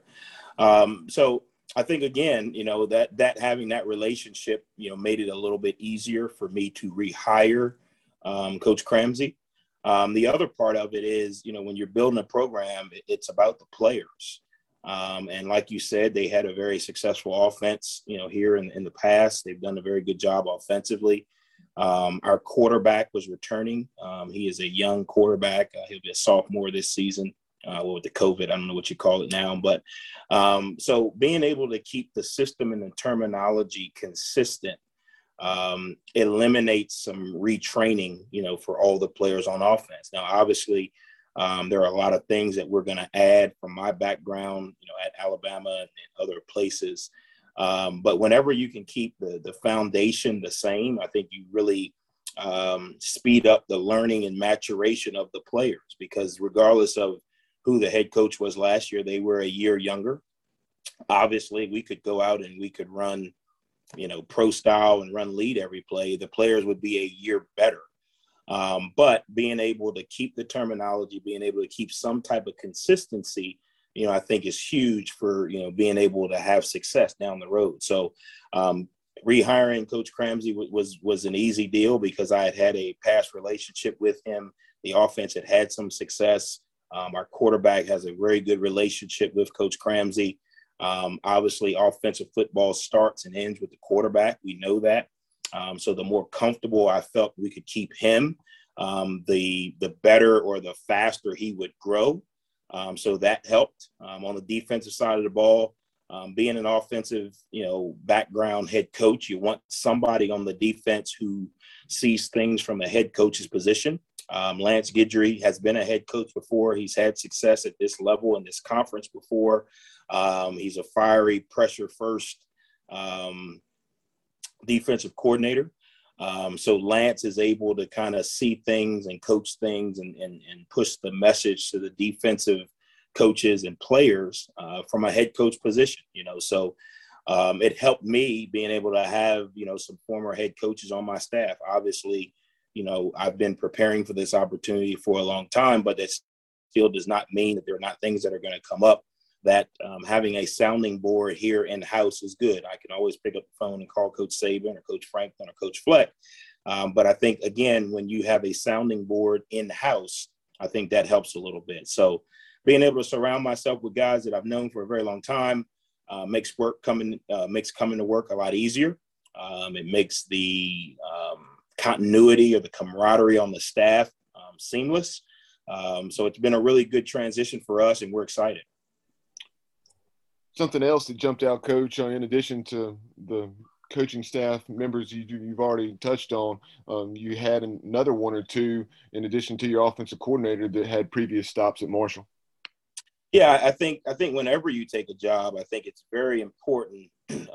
D: So I think, again, that having that relationship, made it a little bit easier for me to rehire Coach Cramsey. The other part of it is, when you're building a program, it's about the players. And like you said, they had a very successful offense, here in the past. They've done a very good job offensively. Our quarterback was returning. He is a young quarterback. He'll be a sophomore this season. With the COVID, I don't know what you call it now, but so being able to keep the system and the terminology consistent eliminates some retraining, for all the players on offense. Now, obviously, there are a lot of things that we're going to add from my background, at Alabama and other places. But whenever you can keep the foundation the same, I think you really speed up the learning and maturation of the players, because regardless of who the head coach was last year, they were a year younger. Obviously, we could go out and we could run, pro style and run lead every play. The players would be a year better. But being able to keep the terminology, being able to keep some type of consistency, I think is huge for, being able to have success down the road. So rehiring Coach Cramsey was an easy deal because I had a past relationship with him. The offense had some success. Our quarterback has a very good relationship with Coach Cramsey. Obviously, offensive football starts and ends with the quarterback. We know that. So the more comfortable I felt we could keep him, the better or the faster he would grow. So that helped. On the defensive side of the ball, being an offensive, background head coach, you want somebody on the defense who sees things from a head coach's position. Lance Guidry has been a head coach before. He's had success at this level in this conference before. He's a fiery, pressure-first defensive coordinator. So Lance is able to kind of see things and coach things and push the message to the defensive coaches and players from a head coach position, So it helped me being able to have, some former head coaches on my staff. Obviously, I've been preparing for this opportunity for a long time, but that still does not mean that there are not things that are going to come up that having a sounding board here in-house is good. I can always pick up the phone and call Coach Saban or Coach Franklin or Coach Fleck. But I think, again, when you have a sounding board in-house, I think that helps a little bit. So being able to surround myself with guys that I've known for a very long time makes coming to work a lot easier. It makes the continuity or the camaraderie on the staff seamless. So it's been a really good transition for us, and we're excited.
A: Something else that jumped out, Coach, in addition to the coaching staff members you've already touched on, you had another one or two in addition to your offensive coordinator that had previous stops at Marshall.
D: Yeah, I think whenever you take a job, I think it's very important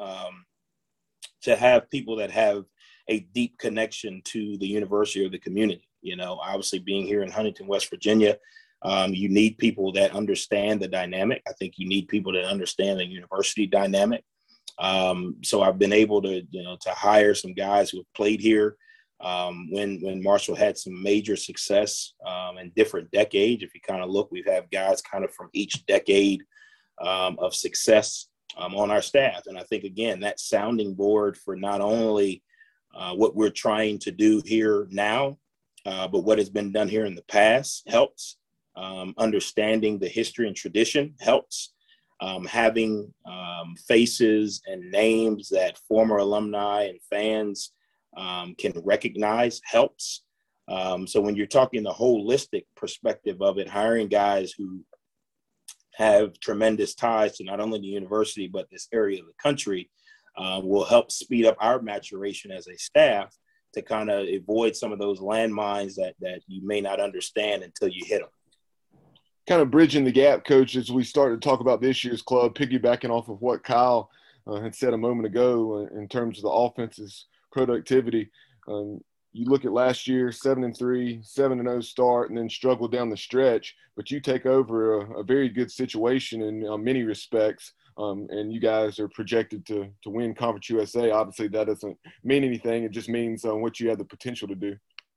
D: to have people that have a deep connection to the university or the community. Obviously being here in Huntington, West Virginia, you need people that understand the dynamic. I think you need people that understand the university dynamic. So I've been able to hire some guys who have played here when Marshall had some major success in different decades. If you kind of look, we've had guys kind of from each decade of success on our staff. And I think, again, that sounding board for not only what we're trying to do here now, but what has been done here in the past helps. Understanding the history and tradition helps. Having faces and names that former alumni and fans can recognize helps. So when you're talking the holistic perspective of it, hiring guys who have tremendous ties to not only the university, but this area of the country will help speed up our maturation as a staff to kind of avoid some of those landmines that you may not understand until you hit them.
A: Kind of bridging the gap, Coach, as we start to talk about this year's club, piggybacking off of what Kyle had said a moment ago in terms of the offense's productivity. You look at last year, 7-3, 7-0 start, and then struggle down the stretch. But you take over a very good situation in many respects, and you guys are projected to win Conference USA. Obviously, that doesn't mean anything. It just means what you have the potential to do.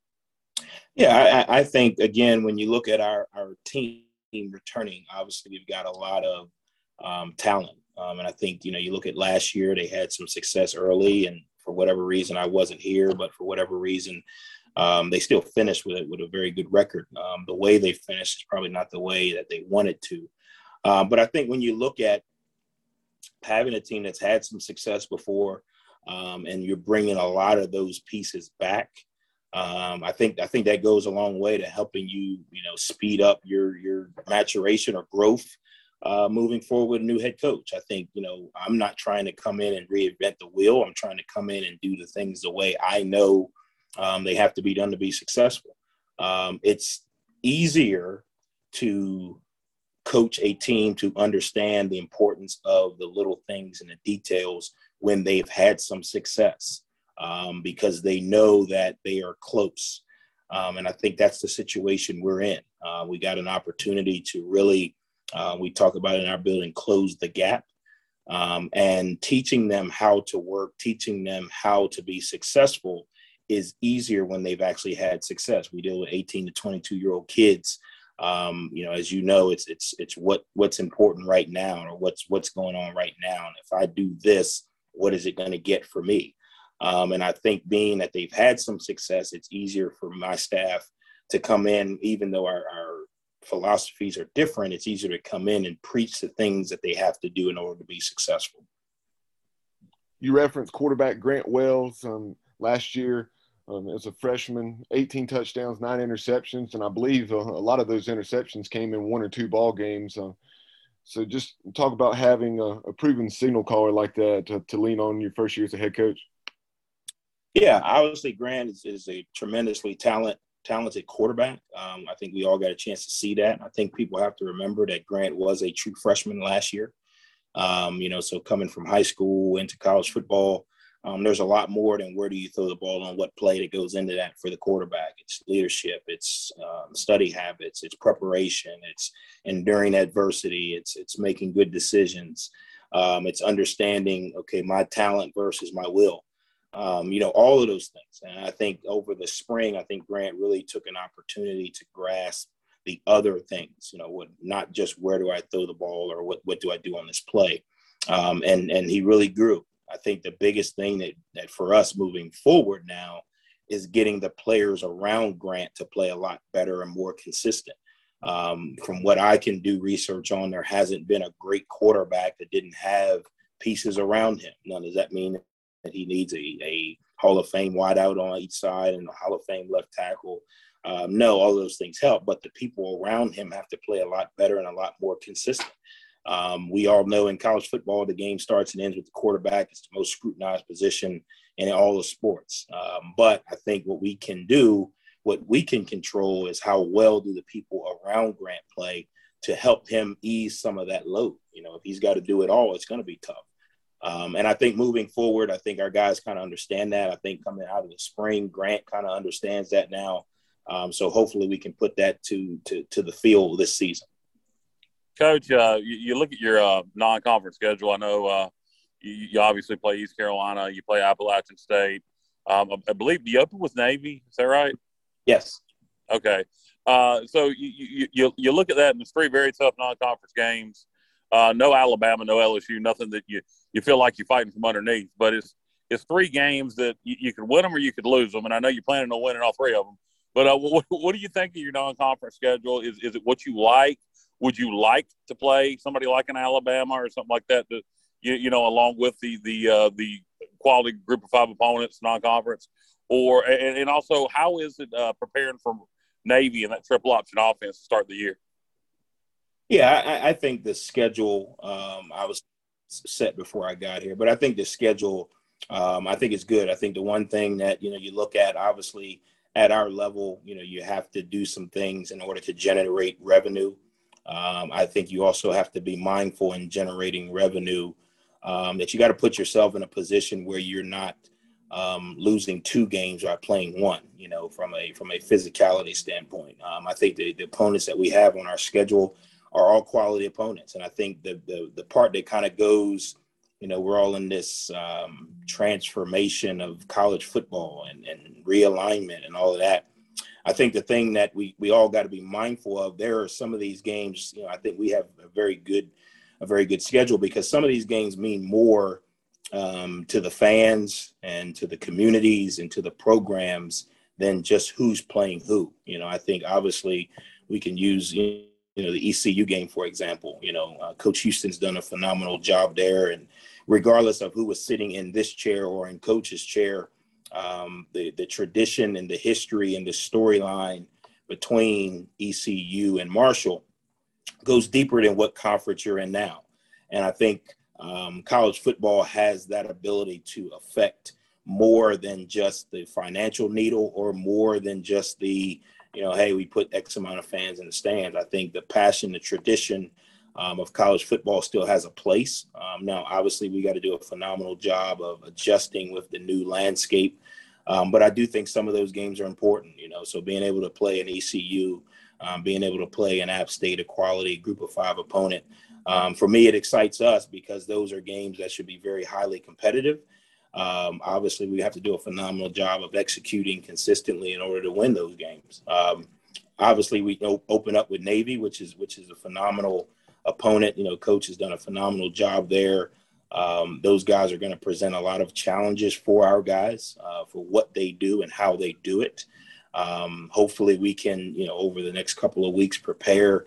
D: Yeah, I think, again, when you look at our team returning, obviously we've got a lot of talent. And I think, you look at last year, they had some success early, and for whatever reason, I wasn't here, but for whatever reason, they still finished with a very good record. The way they finished is probably not the way that they wanted to. But I think when you look at having a team that's had some success before, and you're bringing a lot of those pieces back, I think that goes a long way to helping you, speed up your maturation or growth moving forward with a new head coach. I think, I'm not trying to come in and reinvent the wheel. I'm trying to come in and do the things the way I know they have to be done to be successful. It's easier to coach a team to understand the importance of the little things and the details when they've had some success. Because they know that they are close. And I think that's the situation we're in. We got an opportunity to really, we talk about it in our building, close the gap, and teaching them how to work, teaching them how to be successful is easier when they've actually had success. We deal with 18 to 22-year-old kids. As you know, it's what's important right now, or what's going on right now. And if I do this, what is it going to get for me? And I think being that they've had some success, it's easier for my staff to come in, even though our philosophies are different, it's easier to come in and preach the things that they have to do in order to be successful.
A: You referenced quarterback Grant Wells last year as a freshman, 18 touchdowns, 9 interceptions, and I believe a lot of those interceptions came in 1 or 2 ball games. So just talk about having a proven signal caller like that to lean on your first year as a head coach.
D: Yeah, obviously Grant is a tremendously talented quarterback. I think we all got a chance to see that. I think people have to remember that Grant was a true freshman last year. So coming from high school into college football, there's a lot more than where do you throw the ball on what play that goes into that for the quarterback. It's leadership, it's study habits, it's preparation, it's enduring adversity, it's making good decisions. It's understanding, okay, my talent versus my will. All of those things. And I think over the spring, I think Grant really took an opportunity to grasp the other things, not just where do I throw the ball or what do I do on this play. And he really grew. I think the biggest thing that for us moving forward now is getting the players around Grant to play a lot better and more consistent. From what I can do research on, there hasn't been a great quarterback that didn't have pieces around him. Now, does that mean that he needs a Hall of Fame wideout on each side and a Hall of Fame left tackle? No, all those things help, but the people around him have to play a lot better and a lot more consistent. We all know in college football, the game starts and ends with the quarterback. It's the most scrutinized position in all the sports. But I think what we can control is how well do the people around Grant play to help him ease some of that load. If he's got to do it all, it's going to be tough. And I think moving forward, I think our guys kind of understand that. I think coming out of the spring, Grant kind of understands that now. So hopefully we can put that to the field this season.
E: Coach, you look at your non-conference schedule. I know you obviously play East Carolina. You play Appalachian State. I believe you open with Navy. Is that right?
D: Yes. Okay.
E: So you look at that, and it's 3 very tough non-conference games. No Alabama, no LSU, nothing that you feel like you're fighting from underneath. But it's 3 games that you could win them or you could lose them, and I know you're planning on winning all 3 of them. But what do you think of your non-conference schedule? Is it what you like? Would you like to play somebody like an Alabama or something like that? Along with the quality group of 5 opponents, non-conference, and also how is it preparing for Navy and that triple option offense to start the year?
D: Yeah, I think the schedule I was set before I got here, but I think the schedule I think it's good. I think the one thing that, you look at, obviously at our level, you have to do some things in order to generate revenue. I think you also have to be mindful in generating revenue, that you got to put yourself in a position where you're not losing 2 games by playing 1, from a physicality standpoint. I think the opponents that we have on our schedule are all quality opponents. And I think the part that kind of goes, we're all in this transformation of college football and realignment and all of that. I think the thing that we all got to be mindful of, there are some of these games, I think we have a very good schedule, because some of these games mean more to the fans and to the communities and to the programs than just who's playing who. I think obviously we can use, the ECU game, for example. Coach Houston's done a phenomenal job there. And regardless of who was sitting in this chair or in coach's chair, the tradition and the history and the storyline between ECU and Marshall goes deeper than what conference you're in now. And I think college football has that ability to affect more than just the financial needle, or more than just the, hey, we put X amount of fans in the stands. I think the passion, the tradition of college football still has a place. Now, obviously, we got to do a phenomenal job of adjusting with the new landscape. But I do think some of those games are important, so being able to play an ECU, being able to play an App State, a quality Group of 5 opponent. For me, it excites us because those are games that should be very highly competitive. Obviously, we have to do a phenomenal job of executing consistently in order to win those games. Obviously, we open up with Navy, which is a phenomenal opponent. Coach has done a phenomenal job there. Those guys are going to present a lot of challenges for our guys for what they do and how they do it. Hopefully, we can, over the next couple of weeks, prepare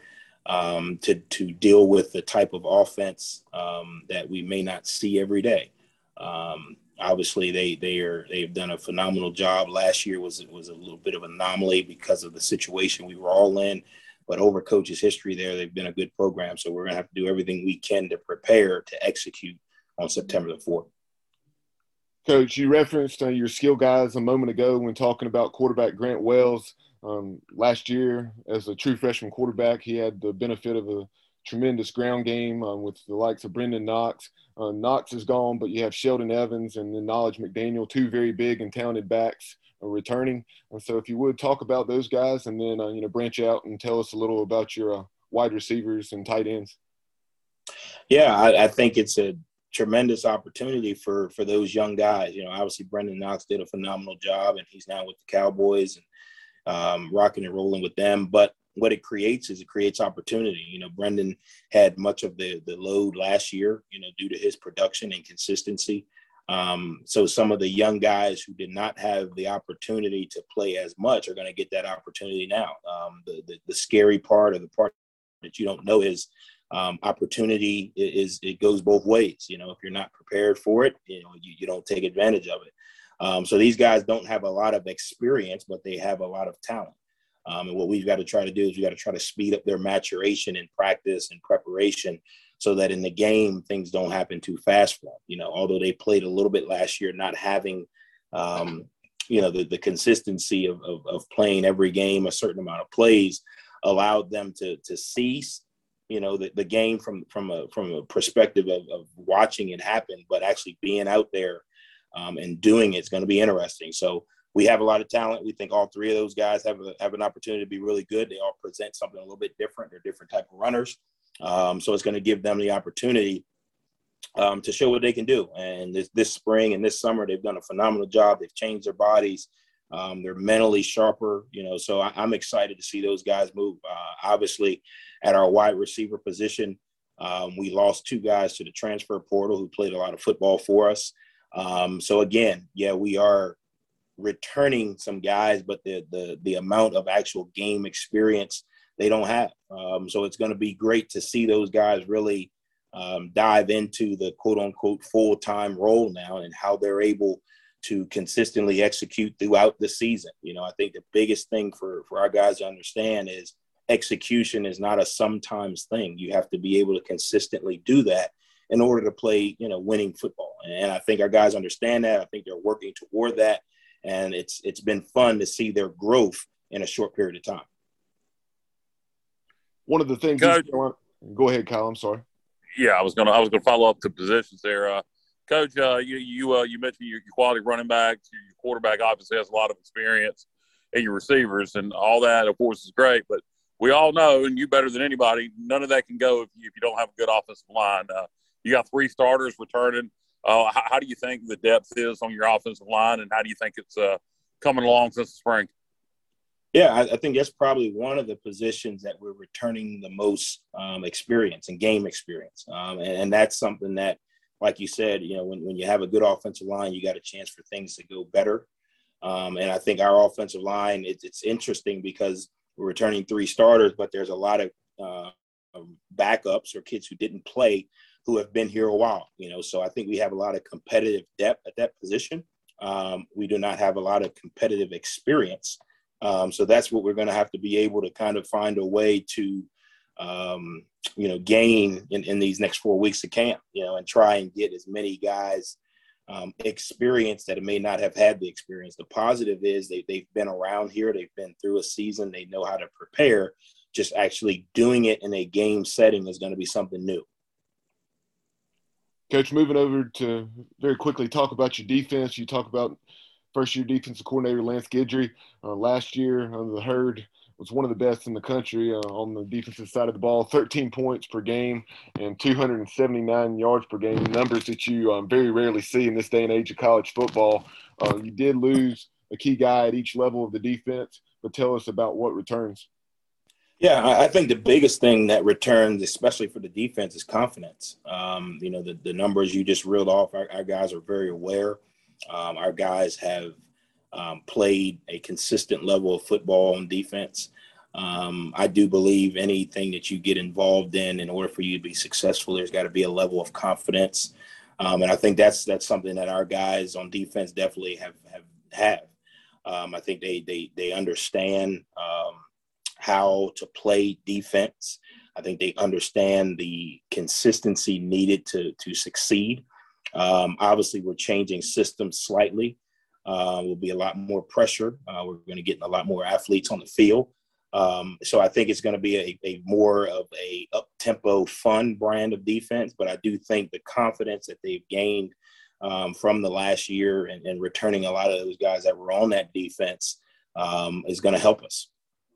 D: to deal with the type of offense that we may not see every day. Obviously, they've done a phenomenal job. Last year was a little bit of an anomaly because of the situation we were all in. But over Coach's history there, they've been a good program. So we're going to have to do everything we can to prepare to execute on September the 4th.
A: Coach, you referenced your skill guys a moment ago when talking about quarterback Grant Wells. Last year, as a true freshman quarterback, he had the benefit of a tremendous ground game with the likes of Brendan Knox. Knox is gone, but you have Sheldon Evans and then Knowledge McDaniel, 2 very big and talented backs returning. So if you would talk about those guys, and then branch out and tell us a little about your wide receivers and tight ends.
D: Yeah, I think it's a tremendous opportunity for those young guys. Obviously Brendan Knox did a phenomenal job, and he's now with the Cowboys and rocking and rolling with them. But what it creates opportunity. Brendan had much of the load last year, due to his production and consistency. So some of the young guys who did not have the opportunity to play as much are going to get that opportunity now. The scary part, or the part that you don't know, is opportunity it goes both ways. If you're not prepared for it, you don't take advantage of it. So these guys don't have a lot of experience, but they have a lot of talent. And what we've got to try to do is we got to try to speed up their maturation in practice and preparation, so that in the game, things don't happen too fast for them. Although they played a little bit last year, not having, the consistency of playing every game, a certain amount of plays, allowed them to see, the game from a perspective of watching it happen, but actually being out there and doing it's going to be interesting. So we have a lot of talent. We think all 3 of those guys have an opportunity to be really good. They all present something a little bit different. They're different type of runners. So it's going to give them the opportunity to show what they can do. And this spring and this summer, they've done a phenomenal job. They've changed their bodies. They're mentally sharper, so I'm excited to see those guys move. Obviously, at our wide receiver position, we lost 2 guys to the transfer portal who played a lot of football for us. So again, we are returning some guys, but the amount of actual game experience they don't have. So it's going to be great to see those guys really dive into the quote unquote full-time role now, and how they're able to consistently execute throughout the season. I think the biggest thing for our guys to understand is execution is not a sometimes thing. You have to be able to consistently do that in order to play, winning football. And I think our guys understand that. I think they're working toward that. And it's been fun to see their growth in a short period of time.
A: One of the things,
E: Coach,
A: go ahead, Kyle. I'm sorry.
E: Yeah, I was gonna follow up to positions there. Coach, you mentioned your quality running backs, your quarterback obviously has a lot of experience, and your receivers and all that, of course, is great. But we all know, and you better than anybody, none of that can go if you don't have a good offensive line. You got 3 starters returning. How do you think the depth is on your offensive line, and how do you think it's coming along since the spring?
D: Yeah, I think that's probably one of the positions that we're returning the most experience and game experience. And that's something that, like you said, when you have a good offensive line, you got a chance for things to go better. And I think our offensive line, it's interesting because we're returning 3 starters, but there's a lot of backups or kids who didn't play who have been here a while, So I think we have a lot of competitive depth at that position. We do not have a lot of competitive experience. So that's what we're going to have to be able to kind of find a way to, gain in these next 4 weeks of camp, and try and get as many guys experience that may not have had the experience. The positive is they've been around here. They've been through a season. They know how to prepare. Just actually doing it in a game setting is going to be something new.
A: Coach, moving over to very quickly talk about your defense. You talk about first-year defensive coordinator Lance Guidry. Last year, the Herd was one of the best in the country on the defensive side of the ball, 13 points per game and 279 yards per game, numbers that you very rarely see in this day and age of college football. You did lose a key guy at each level of the defense, but tell us about what returns.
D: Yeah, I think the biggest thing that returns, especially for the defense, is confidence. The numbers you just reeled off, our guys are very aware. Our guys have played a consistent level of football on defense. I do believe anything that you get involved in order for you to be successful, there's got to be a level of confidence. And I think that's something that our guys on defense definitely have. I think they understand how to play defense. I think they understand the consistency needed to succeed. Obviously, we're changing systems slightly. Will be a lot more pressure. We're going to get a lot more athletes on the field. So I think it's going to be a more of a up-tempo, fun brand of defense. But I do think the confidence that they've gained from the last year and returning a lot of those guys that were on that defense is going to help us.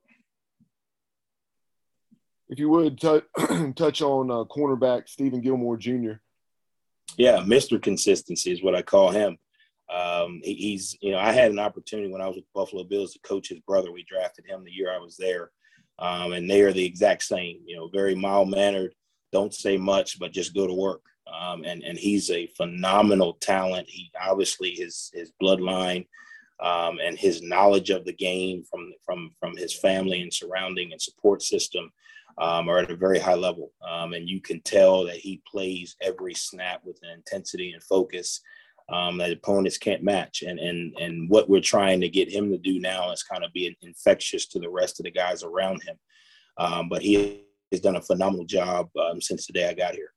A: If you would touch on cornerback Stephen Gilmore Jr.
D: Yeah, Mr. Consistency is what I call him. He's, I had an opportunity when I was with Buffalo Bills to coach his brother. We drafted him the year I was there. And they are the exact same, very mild-mannered, don't say much, but just go to work. And he's a phenomenal talent. He obviously his bloodline and his knowledge of the game from his family and surrounding and support system are at a very high level. And you can tell that he plays every snap with an intensity and focus that opponents can't match. And what we're trying to get him to do now is kind of be infectious to the rest of the guys around him. But he has done a phenomenal job since the day I got here.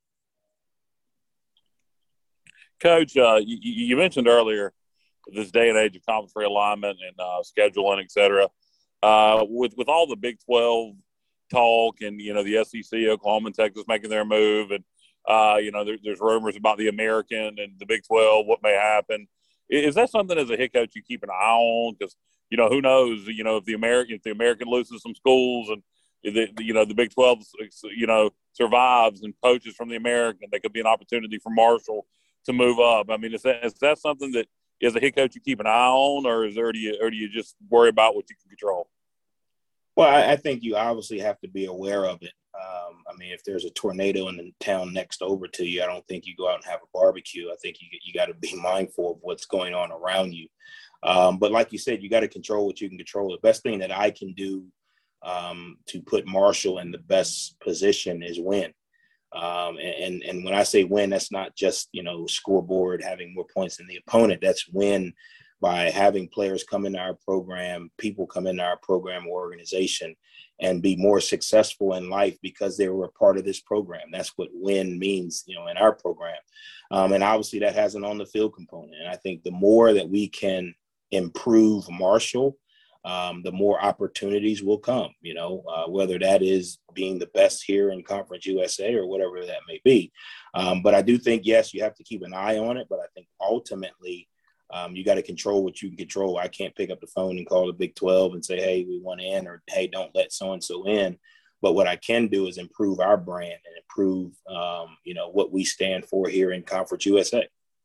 E: Coach, you mentioned earlier this day and age of conference realignment and scheduling, et cetera. With all the Big 12 talk and, the SEC, Oklahoma and Texas making their move and, there's rumors about the American and the Big 12, what may happen. Is that something as a head coach you keep an eye on? Because, who knows, if the American loses some schools and, the Big 12, survives and poaches from the American, there could be an opportunity for Marshall to move up. I mean, is that something that as a head coach you keep an eye on, or do you just worry about what you can control?
D: Well, I think you obviously have to be aware of it. If there's a tornado in the town next over to you, I don't think you go out and have a barbecue. I think you got to be mindful of what's going on around you. But like you said, you got to control what you can control. The best thing that I can do to put Marshall in the best position is win. And when I say win, that's not just, scoreboard, having more points than the opponent. That's win by having players come into our program, people come into our program or organization and be more successful in life because they were a part of this program. That's what win means, in our program. And obviously that has an on the field component. And I think the more that we can improve Marshall, the more opportunities will come, whether that is being the best here in Conference USA or whatever that may be. But I do think, yes, you have to keep an eye on it. But I think ultimately you got to control what you can control. I can't pick up the phone and call the Big 12 and say, hey, we want in, or hey, don't let so-and-so in. But what I can do is improve our brand and improve, what we stand for here in Conference USA.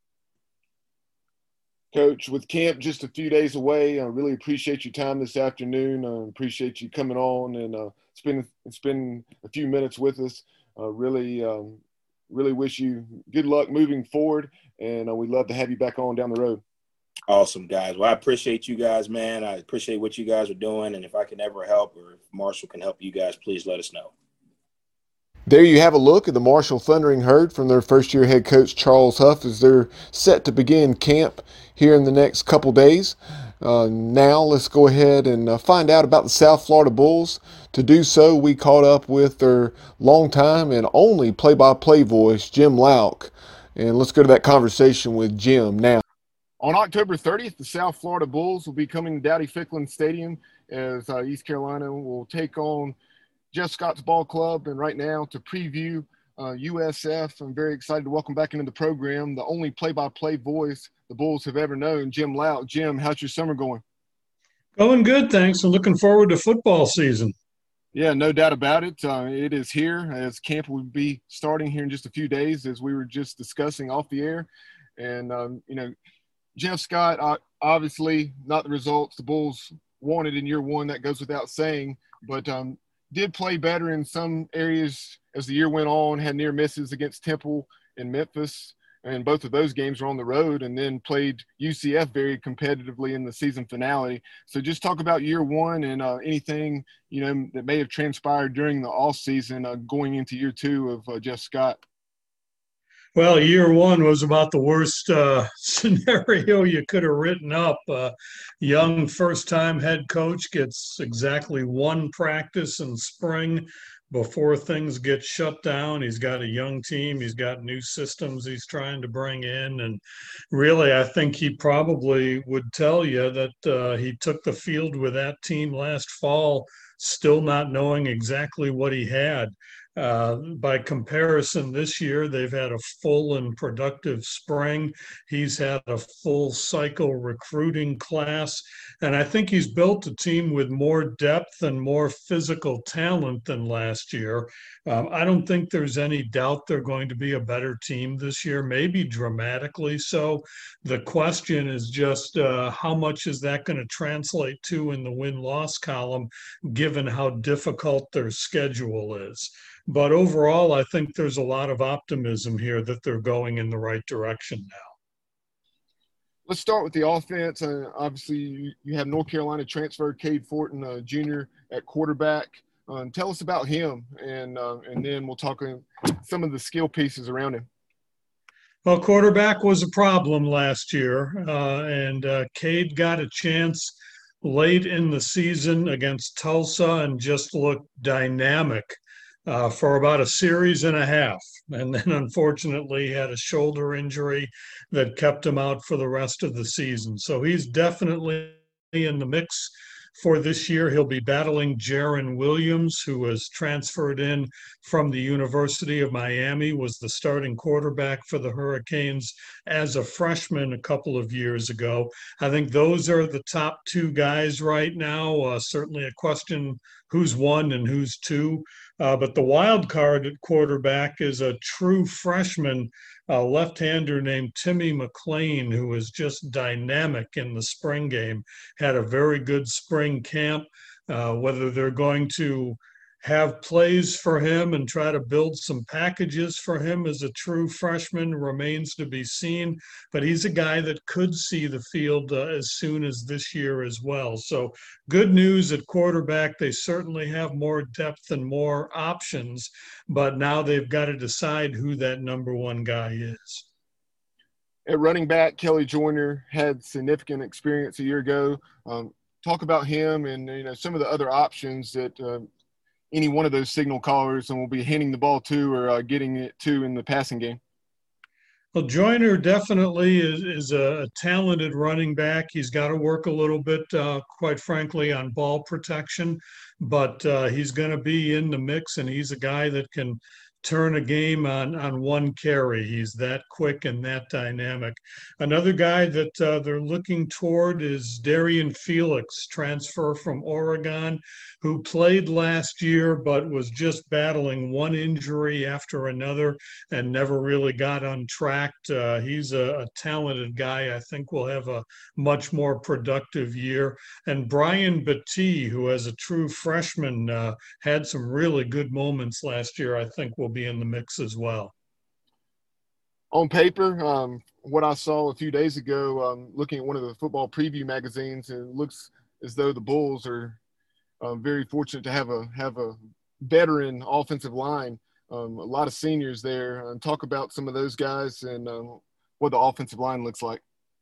A: Coach, with camp just a few days away, I really appreciate your time this afternoon. I appreciate you coming on and spending a few minutes with us. Really wish you good luck moving forward, and we'd love to have you back on down the road.
D: Awesome, guys. Well, I appreciate you guys, man. I appreciate what you guys are doing, and if I can ever help or if Marshall can help you guys, please let us know.
A: There you have a look at the Marshall Thundering Herd from their first-year head coach, Charles Huff, as they're set to begin camp here in the next couple days. Now let's go ahead and find out about the South Florida Bulls. To do so, we caught up with their longtime and only play-by-play voice, Jim Louk. And let's go to that conversation with Jim now. On October 30th, the South Florida Bulls will be coming to Dowdy-Ficklen Stadium as East Carolina will take on Jeff Scott's ball club. And right now, to preview USF, I'm very excited to welcome back into the program the only play-by-play voice the Bulls have ever known, Jim Louk. Jim, how's your summer going?
F: Going good, thanks. I'm looking forward to football season.
A: Yeah, no doubt about it. It is here, as camp will be starting here in just a few days, as we were just discussing off the air. And, Jeff Scott, obviously not the results the Bulls wanted in year one. That goes without saying. But did play better in some areas as the year went on, had near misses against Temple and Memphis, and both of those games were on the road, and then played UCF very competitively in the season finale. So just talk about year one and anything, that may have transpired during the off season going into year two of Jeff Scott.
F: Well, year one was about the worst scenario you could have written up. Young first-time head coach gets exactly one practice in spring before things get shut down. He's got a young team. He's got new systems he's trying to bring in. And really, I think he probably would tell you that he took the field with that team last fall, still not knowing exactly what he had. By comparison, this year, they've had a full and productive spring. He's had a full cycle recruiting class. And I think he's built a team with more depth and more physical talent than last year. I don't think there's any doubt they're going to be a better team this year, maybe dramatically so. The question is just how much is that going to translate to in the win-loss column, given how difficult their schedule is. But overall, I think there's a lot of optimism here that they're going in the right direction now.
A: Let's start with the offense. Obviously, you have North Carolina transfer Cade Fortin Jr. at quarterback. Tell us about him, and then we'll talk some of the skill pieces around him.
F: Well, quarterback was a problem last year, and Cade got a chance late in the season against Tulsa and just looked dynamic for about a series and a half. And then unfortunately had a shoulder injury that kept him out for the rest of the season. So he's definitely in the mix for this year. He'll be battling Jaron Williams, who was transferred in from the University of Miami, was the starting quarterback for the Hurricanes as a freshman a couple of years ago. I think those are the top two guys right now. Certainly a question who's one and who's two. But the wild card at quarterback is a true freshman, left-hander named Timmy McClain, who was just dynamic in the spring game, had a very good spring camp. Whether they're going to have plays for him and try to build some packages for him as a true freshman remains to be seen. But he's a guy that could see the field as soon as this year as well. So good news at quarterback. They certainly have more depth and more options, but now they've got to decide who that number one guy is.
A: At running back, Kelly Joyner had significant experience a year ago. Talk about him and some of the other options that any one of those signal callers and will be handing the ball to or getting it to in the passing game.
F: Well, Joyner definitely is a talented running back. He's got to work a little bit, quite frankly, on ball protection, but he's going to be in the mix, and he's a guy that can turn a game on one carry. He's that quick and that dynamic. Another guy that they're looking toward is Darian Felix, transfer from Oregon, who played last year but was just battling one injury after another and never really got untracked. He's a talented guy. I think will have a much more productive year. And Brian Battie, who as a true freshman had some really good moments last year, I think will be in the mix as well.
A: On paper, what I saw a few days ago, looking at one of the football preview magazines, it looks as though the Bulls are very fortunate to have a veteran offensive line. A lot of seniors there. Talk about some of those guys and what the offensive line looks like.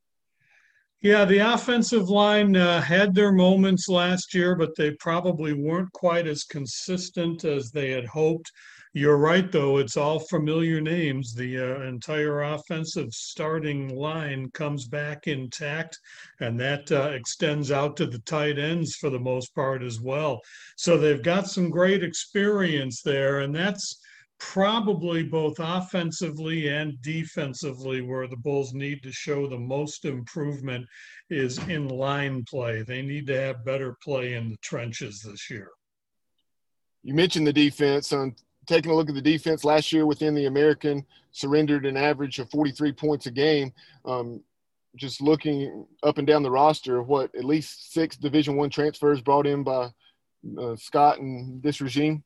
F: Yeah, the offensive line had their moments last year, but they probably weren't quite as consistent as they had hoped. You're right, though. It's all familiar names. The entire offensive starting line comes back intact, and that extends out to the tight ends for the most part as well. So they've got some great experience there, and that's probably both offensively and defensively where the Bulls need to show the most improvement is in line play. They need to have better play in the trenches this year.
A: You mentioned the defense. Taking a look at the defense last year within the American, surrendered an average of 43 points a game. Just looking up and down the roster, at least 6 Division I transfers brought in by Scott and this regime?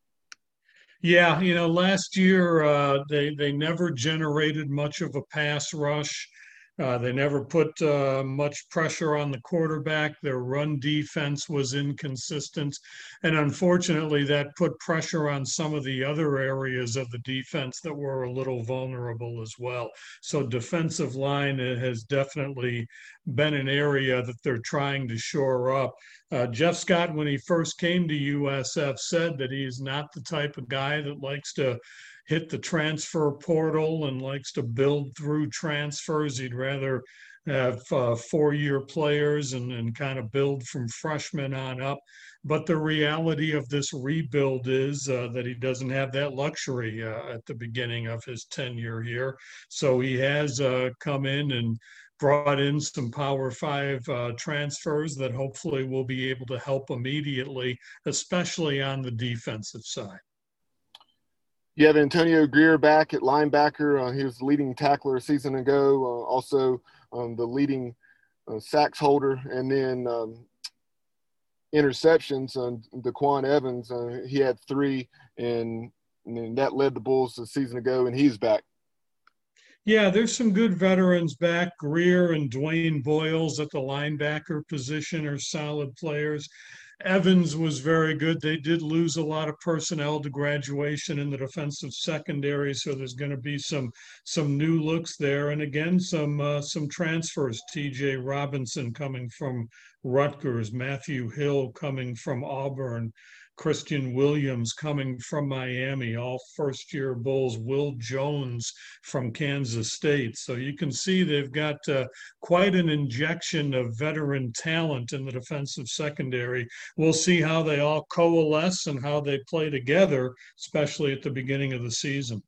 F: Yeah, last year they never generated much of a pass rush. They never put much pressure on the quarterback. Their run defense was inconsistent. And unfortunately, that put pressure on some of the other areas of the defense that were a little vulnerable as well. So defensive line has definitely been an area that they're trying to shore up. Jeff Scott, when he first came to USF, said that he's not the type of guy that likes to hit the transfer portal and likes to build through transfers. He'd rather have 4-year players and kind of build from freshmen on up. But the reality of this rebuild is that he doesn't have that luxury at the beginning of his tenure here. So he has come in and brought in some Power 5 transfers that hopefully will be able to help immediately, especially on the defensive side.
A: You have Antonio Greer back at linebacker. He was the leading tackler a season ago, also the leading sacks holder. And then interceptions, Daquan Evans, he had 3, and that led the Bulls a season ago, and he's back.
F: Yeah, there's some good veterans back. Greer and Dwayne Boyles at the linebacker position are solid players. Evans was very good. They did lose a lot of personnel to graduation in the defensive secondary, so there's going to be some new looks there. And again, some transfers. T.J. Robinson coming from Rutgers, Matthew Hill coming from Auburn, Christian Williams coming from Miami, all first-year Bulls, Will Jones from Kansas State. So you can see they've got quite an injection of veteran talent in the defensive secondary. We'll see how they all coalesce and how they play together, especially at the beginning of the season.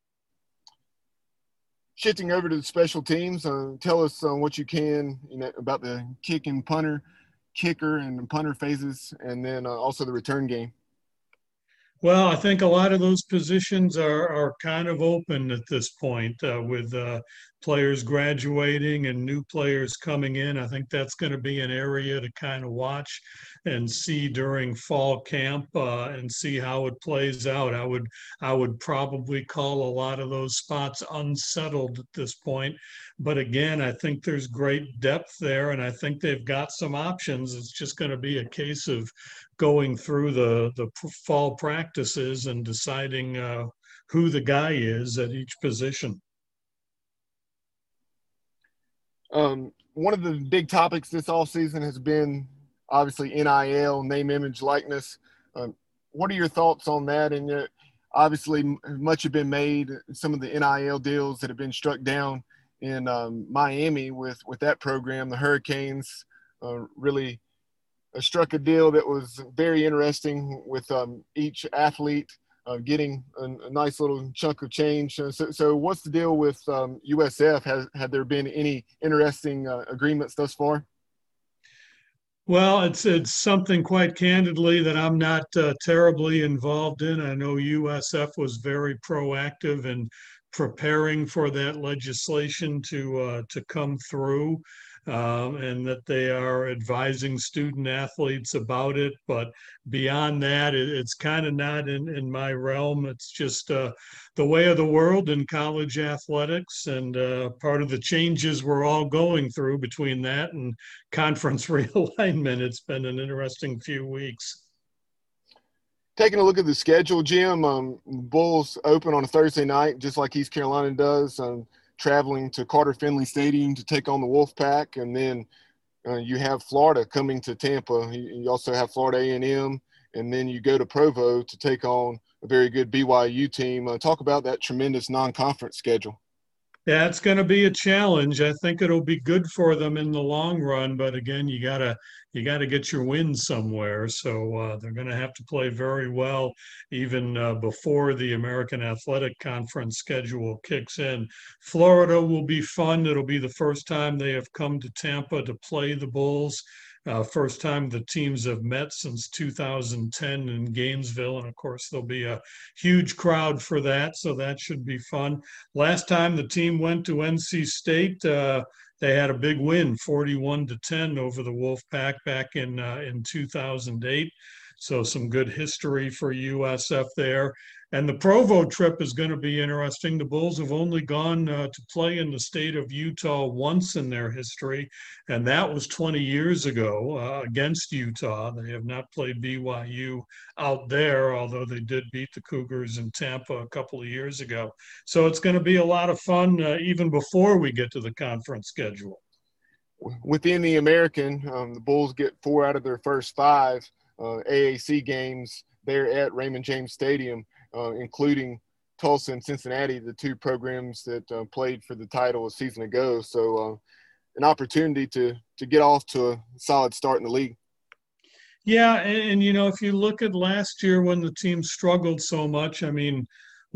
A: Shifting over to the special teams, tell us what you can about the kick and punter, kicker and punter phases, and then also the return game.
F: Well, I think a lot of those positions are kind of open at this point with players graduating and new players coming in. I think that's going to be an area to kind of watch and see during fall camp and see how it plays out. I would probably call a lot of those spots unsettled at this point. But again, I think there's great depth there, and I think they've got some options. It's just going to be a case of going through the fall practices and deciding who the guy is at each position.
A: One of the big topics this offseason has been obviously NIL, name, image, likeness. What are your thoughts on that? And obviously, much have been made. Some of the NIL deals that have been struck down in Miami with that program, the Hurricanes, really struck a deal that was very interesting with each athlete getting a nice little chunk of change. So what's the deal with USF? Had there been any interesting agreements thus far?
F: Well, it's something quite candidly that I'm not terribly involved in. I know USF was very proactive in preparing for that legislation to come through, and that they are advising student athletes about it. But beyond that, it's kind of not in my realm. It's just the way of the world in college athletics, and part of the changes we're all going through between that and conference realignment. It's been an interesting few weeks.
A: Taking a look at the schedule, Jim, Bulls open on a Thursday night, just like East Carolina does, traveling to Carter Finley Stadium to take on the Wolfpack. And then you have Florida coming to Tampa. You also have Florida A&M, and then you go to Provo to take on a very good BYU team. Talk about that tremendous non-conference schedule.
F: Yeah, it's going to be a challenge. I think it'll be good for them in the long run, but again, you gotta get your wins somewhere. So they're going to have to play very well even before the American Athletic Conference schedule kicks in. Florida will be fun. It'll be the first time they have come to Tampa to play the Bulls. First time the teams have met since 2010 in Gainesville. And of course, there'll be a huge crowd for that. So that should be fun. Last time the team went to NC State, they had a big win, 41-10 over the Wolfpack back in 2008. So some good history for USF there. And the Provo trip is going to be interesting. The Bulls have only gone to play in the state of Utah once in their history, and that was 20 years ago against Utah. They have not played BYU out there, although they did beat the Cougars in Tampa a couple of years ago. So it's going to be a lot of fun even before we get to the conference schedule.
A: Within the American, the Bulls get 4 out of their first 5 AAC games there at Raymond James Stadium, including Tulsa and Cincinnati, the 2 programs that played for the title a season ago. So an opportunity to get off to a solid start in the league.
F: Yeah, and if you look at last year when the team struggled so much, I mean,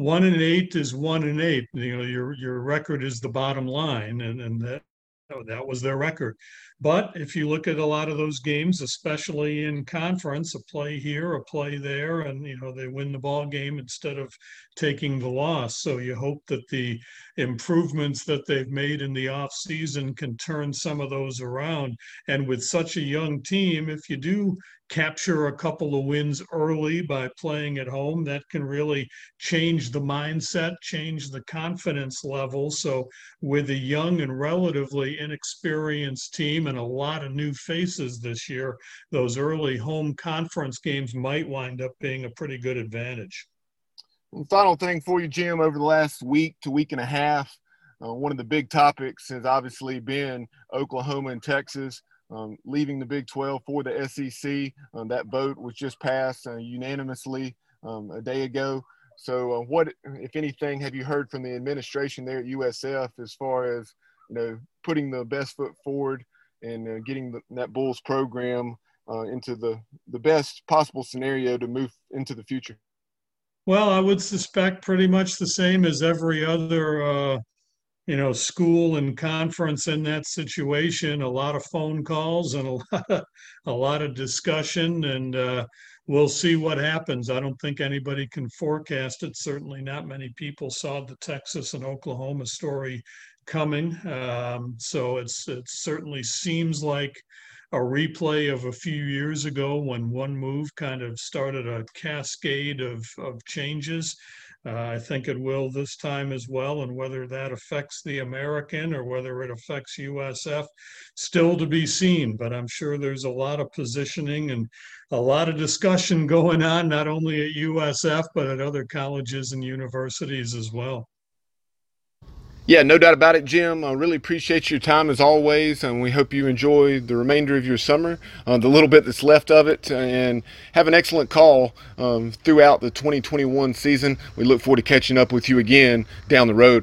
F: 1-8 is 1-8. Your record is the bottom line, and that was their record. But if you look at a lot of those games, especially in conference, a play here, a play there, and they win the ball game instead of taking the loss. So you hope that the improvements that they've made in the offseason can turn some of those around. And with such a young team, if you do capture a couple of wins early by playing at home, that can really change the mindset, change the confidence level. So with a young and relatively inexperienced team and a lot of new faces this year, those early home conference games might wind up being a pretty good advantage.
A: And final thing for you, Jim, over the last week to week and a half, one of the big topics has obviously been Oklahoma and Texas leaving the Big 12 for the SEC. That vote was just passed unanimously a day ago. So what, if anything, have you heard from the administration there at USF as far as, putting the best foot forward and getting that Bulls program into the best possible scenario to move into the future?
F: Well, I would suspect pretty much the same as every other school and conference in that situation. A lot of phone calls and a lot of discussion, and we'll see what happens. I don't think anybody can forecast it. Certainly not many people saw the Texas and Oklahoma story coming. So it certainly seems like a replay of a few years ago when one move kind of started a cascade of changes. I think it will this time as well, and whether that affects the American or whether it affects USF, still to be seen. But I'm sure there's a lot of positioning and a lot of discussion going on, not only at USF, but at other colleges and universities as well.
A: Yeah, no doubt about it, Jim. I really appreciate your time as always, and we hope you enjoy the remainder of your summer, the little bit that's left of it, and have an excellent call throughout the 2021 season. We look forward to catching up with you again down the road.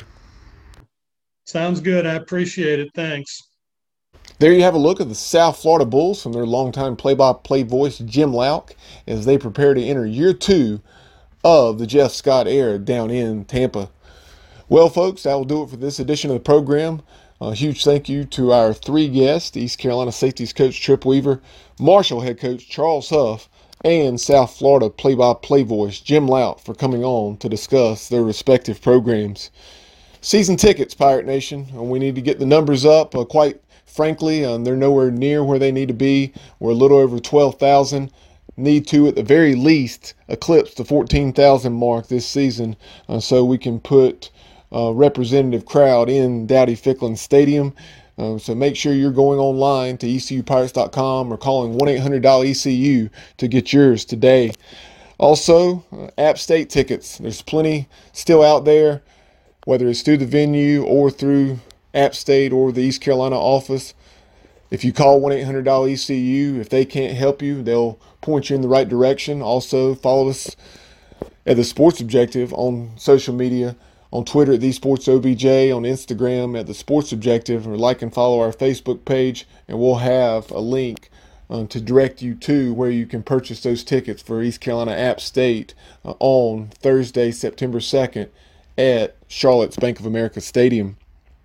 F: Sounds good. I appreciate it. Thanks.
A: There you have a look at the South Florida Bulls from their longtime play-by-play voice, Jim Louk, as they prepare to enter year 2 of the Jeff Scott era down in Tampa. Well, folks, that will do it for this edition of the program. A huge thank you to our 3 guests, East Carolina Safeties coach Trip Weaver, Marshall head coach Charles Huff, and South Florida play-by-play voice Jim Louk for coming on to discuss their respective programs. Season tickets, Pirate Nation. We need to get the numbers up. Quite frankly, they're nowhere near where they need to be. We're a little over 12,000. Need to, at the very least, eclipse the 14,000 mark this season so we can put representative crowd in Dowdy-Ficklen Stadium. So make sure you're going online to ECUPirates.com or calling 1-800-ECU to get yours today. Also, App State tickets. There's plenty still out there, whether it's through the venue or through App State or the East Carolina office. If you call 1-800-ECU, if they can't help you, they'll point you in the right direction. Also, follow us at the Sports Objective on social media. On Twitter at TheSportsOBJ, on Instagram at The Sports Objective, or like and follow our Facebook page, and we'll have a link to direct you to where you can purchase those tickets for East Carolina App State on Thursday, September 2nd at Charlotte's Bank of America Stadium.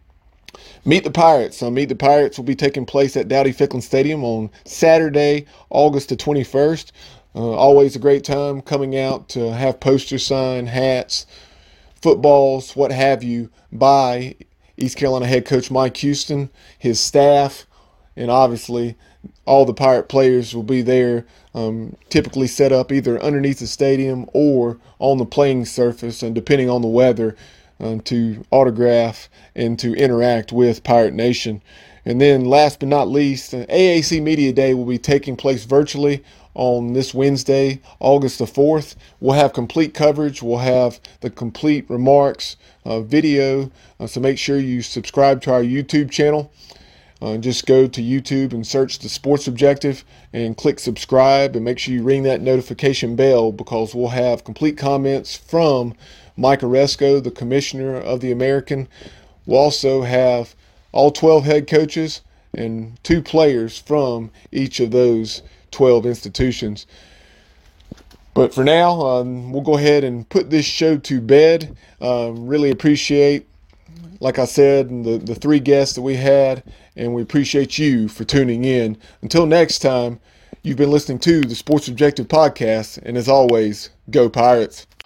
A: Meet the Pirates. Meet the Pirates will be taking place at Dowdy-Ficklen Stadium on Saturday, August the 21st. Always a great time coming out to have posters signed, hats, footballs, what have you, by East Carolina head coach Mike Houston, his staff, and obviously all the Pirate players will be there, typically set up either underneath the stadium or on the playing surface, and depending on the weather, to autograph and to interact with Pirate Nation. And then last but not least, AAC Media Day will be taking place virtually on this Wednesday, August the 4th. We'll have complete coverage. We'll have the complete remarks, video. So make sure you subscribe to our YouTube channel. Just go to YouTube and search the Sports Objective and click subscribe, and make sure you ring that notification bell, because we'll have complete comments from Mike Oresco, the commissioner of the American. We'll also have all 12 head coaches and 2 players from each of those 12 institutions. But for now, we'll go ahead and put this show to bed. Really appreciate, like I said, the 3 guests that we had, and we appreciate you for tuning in. Until next time, you've been listening to the Sports Objective Podcast, and as always, go Pirates.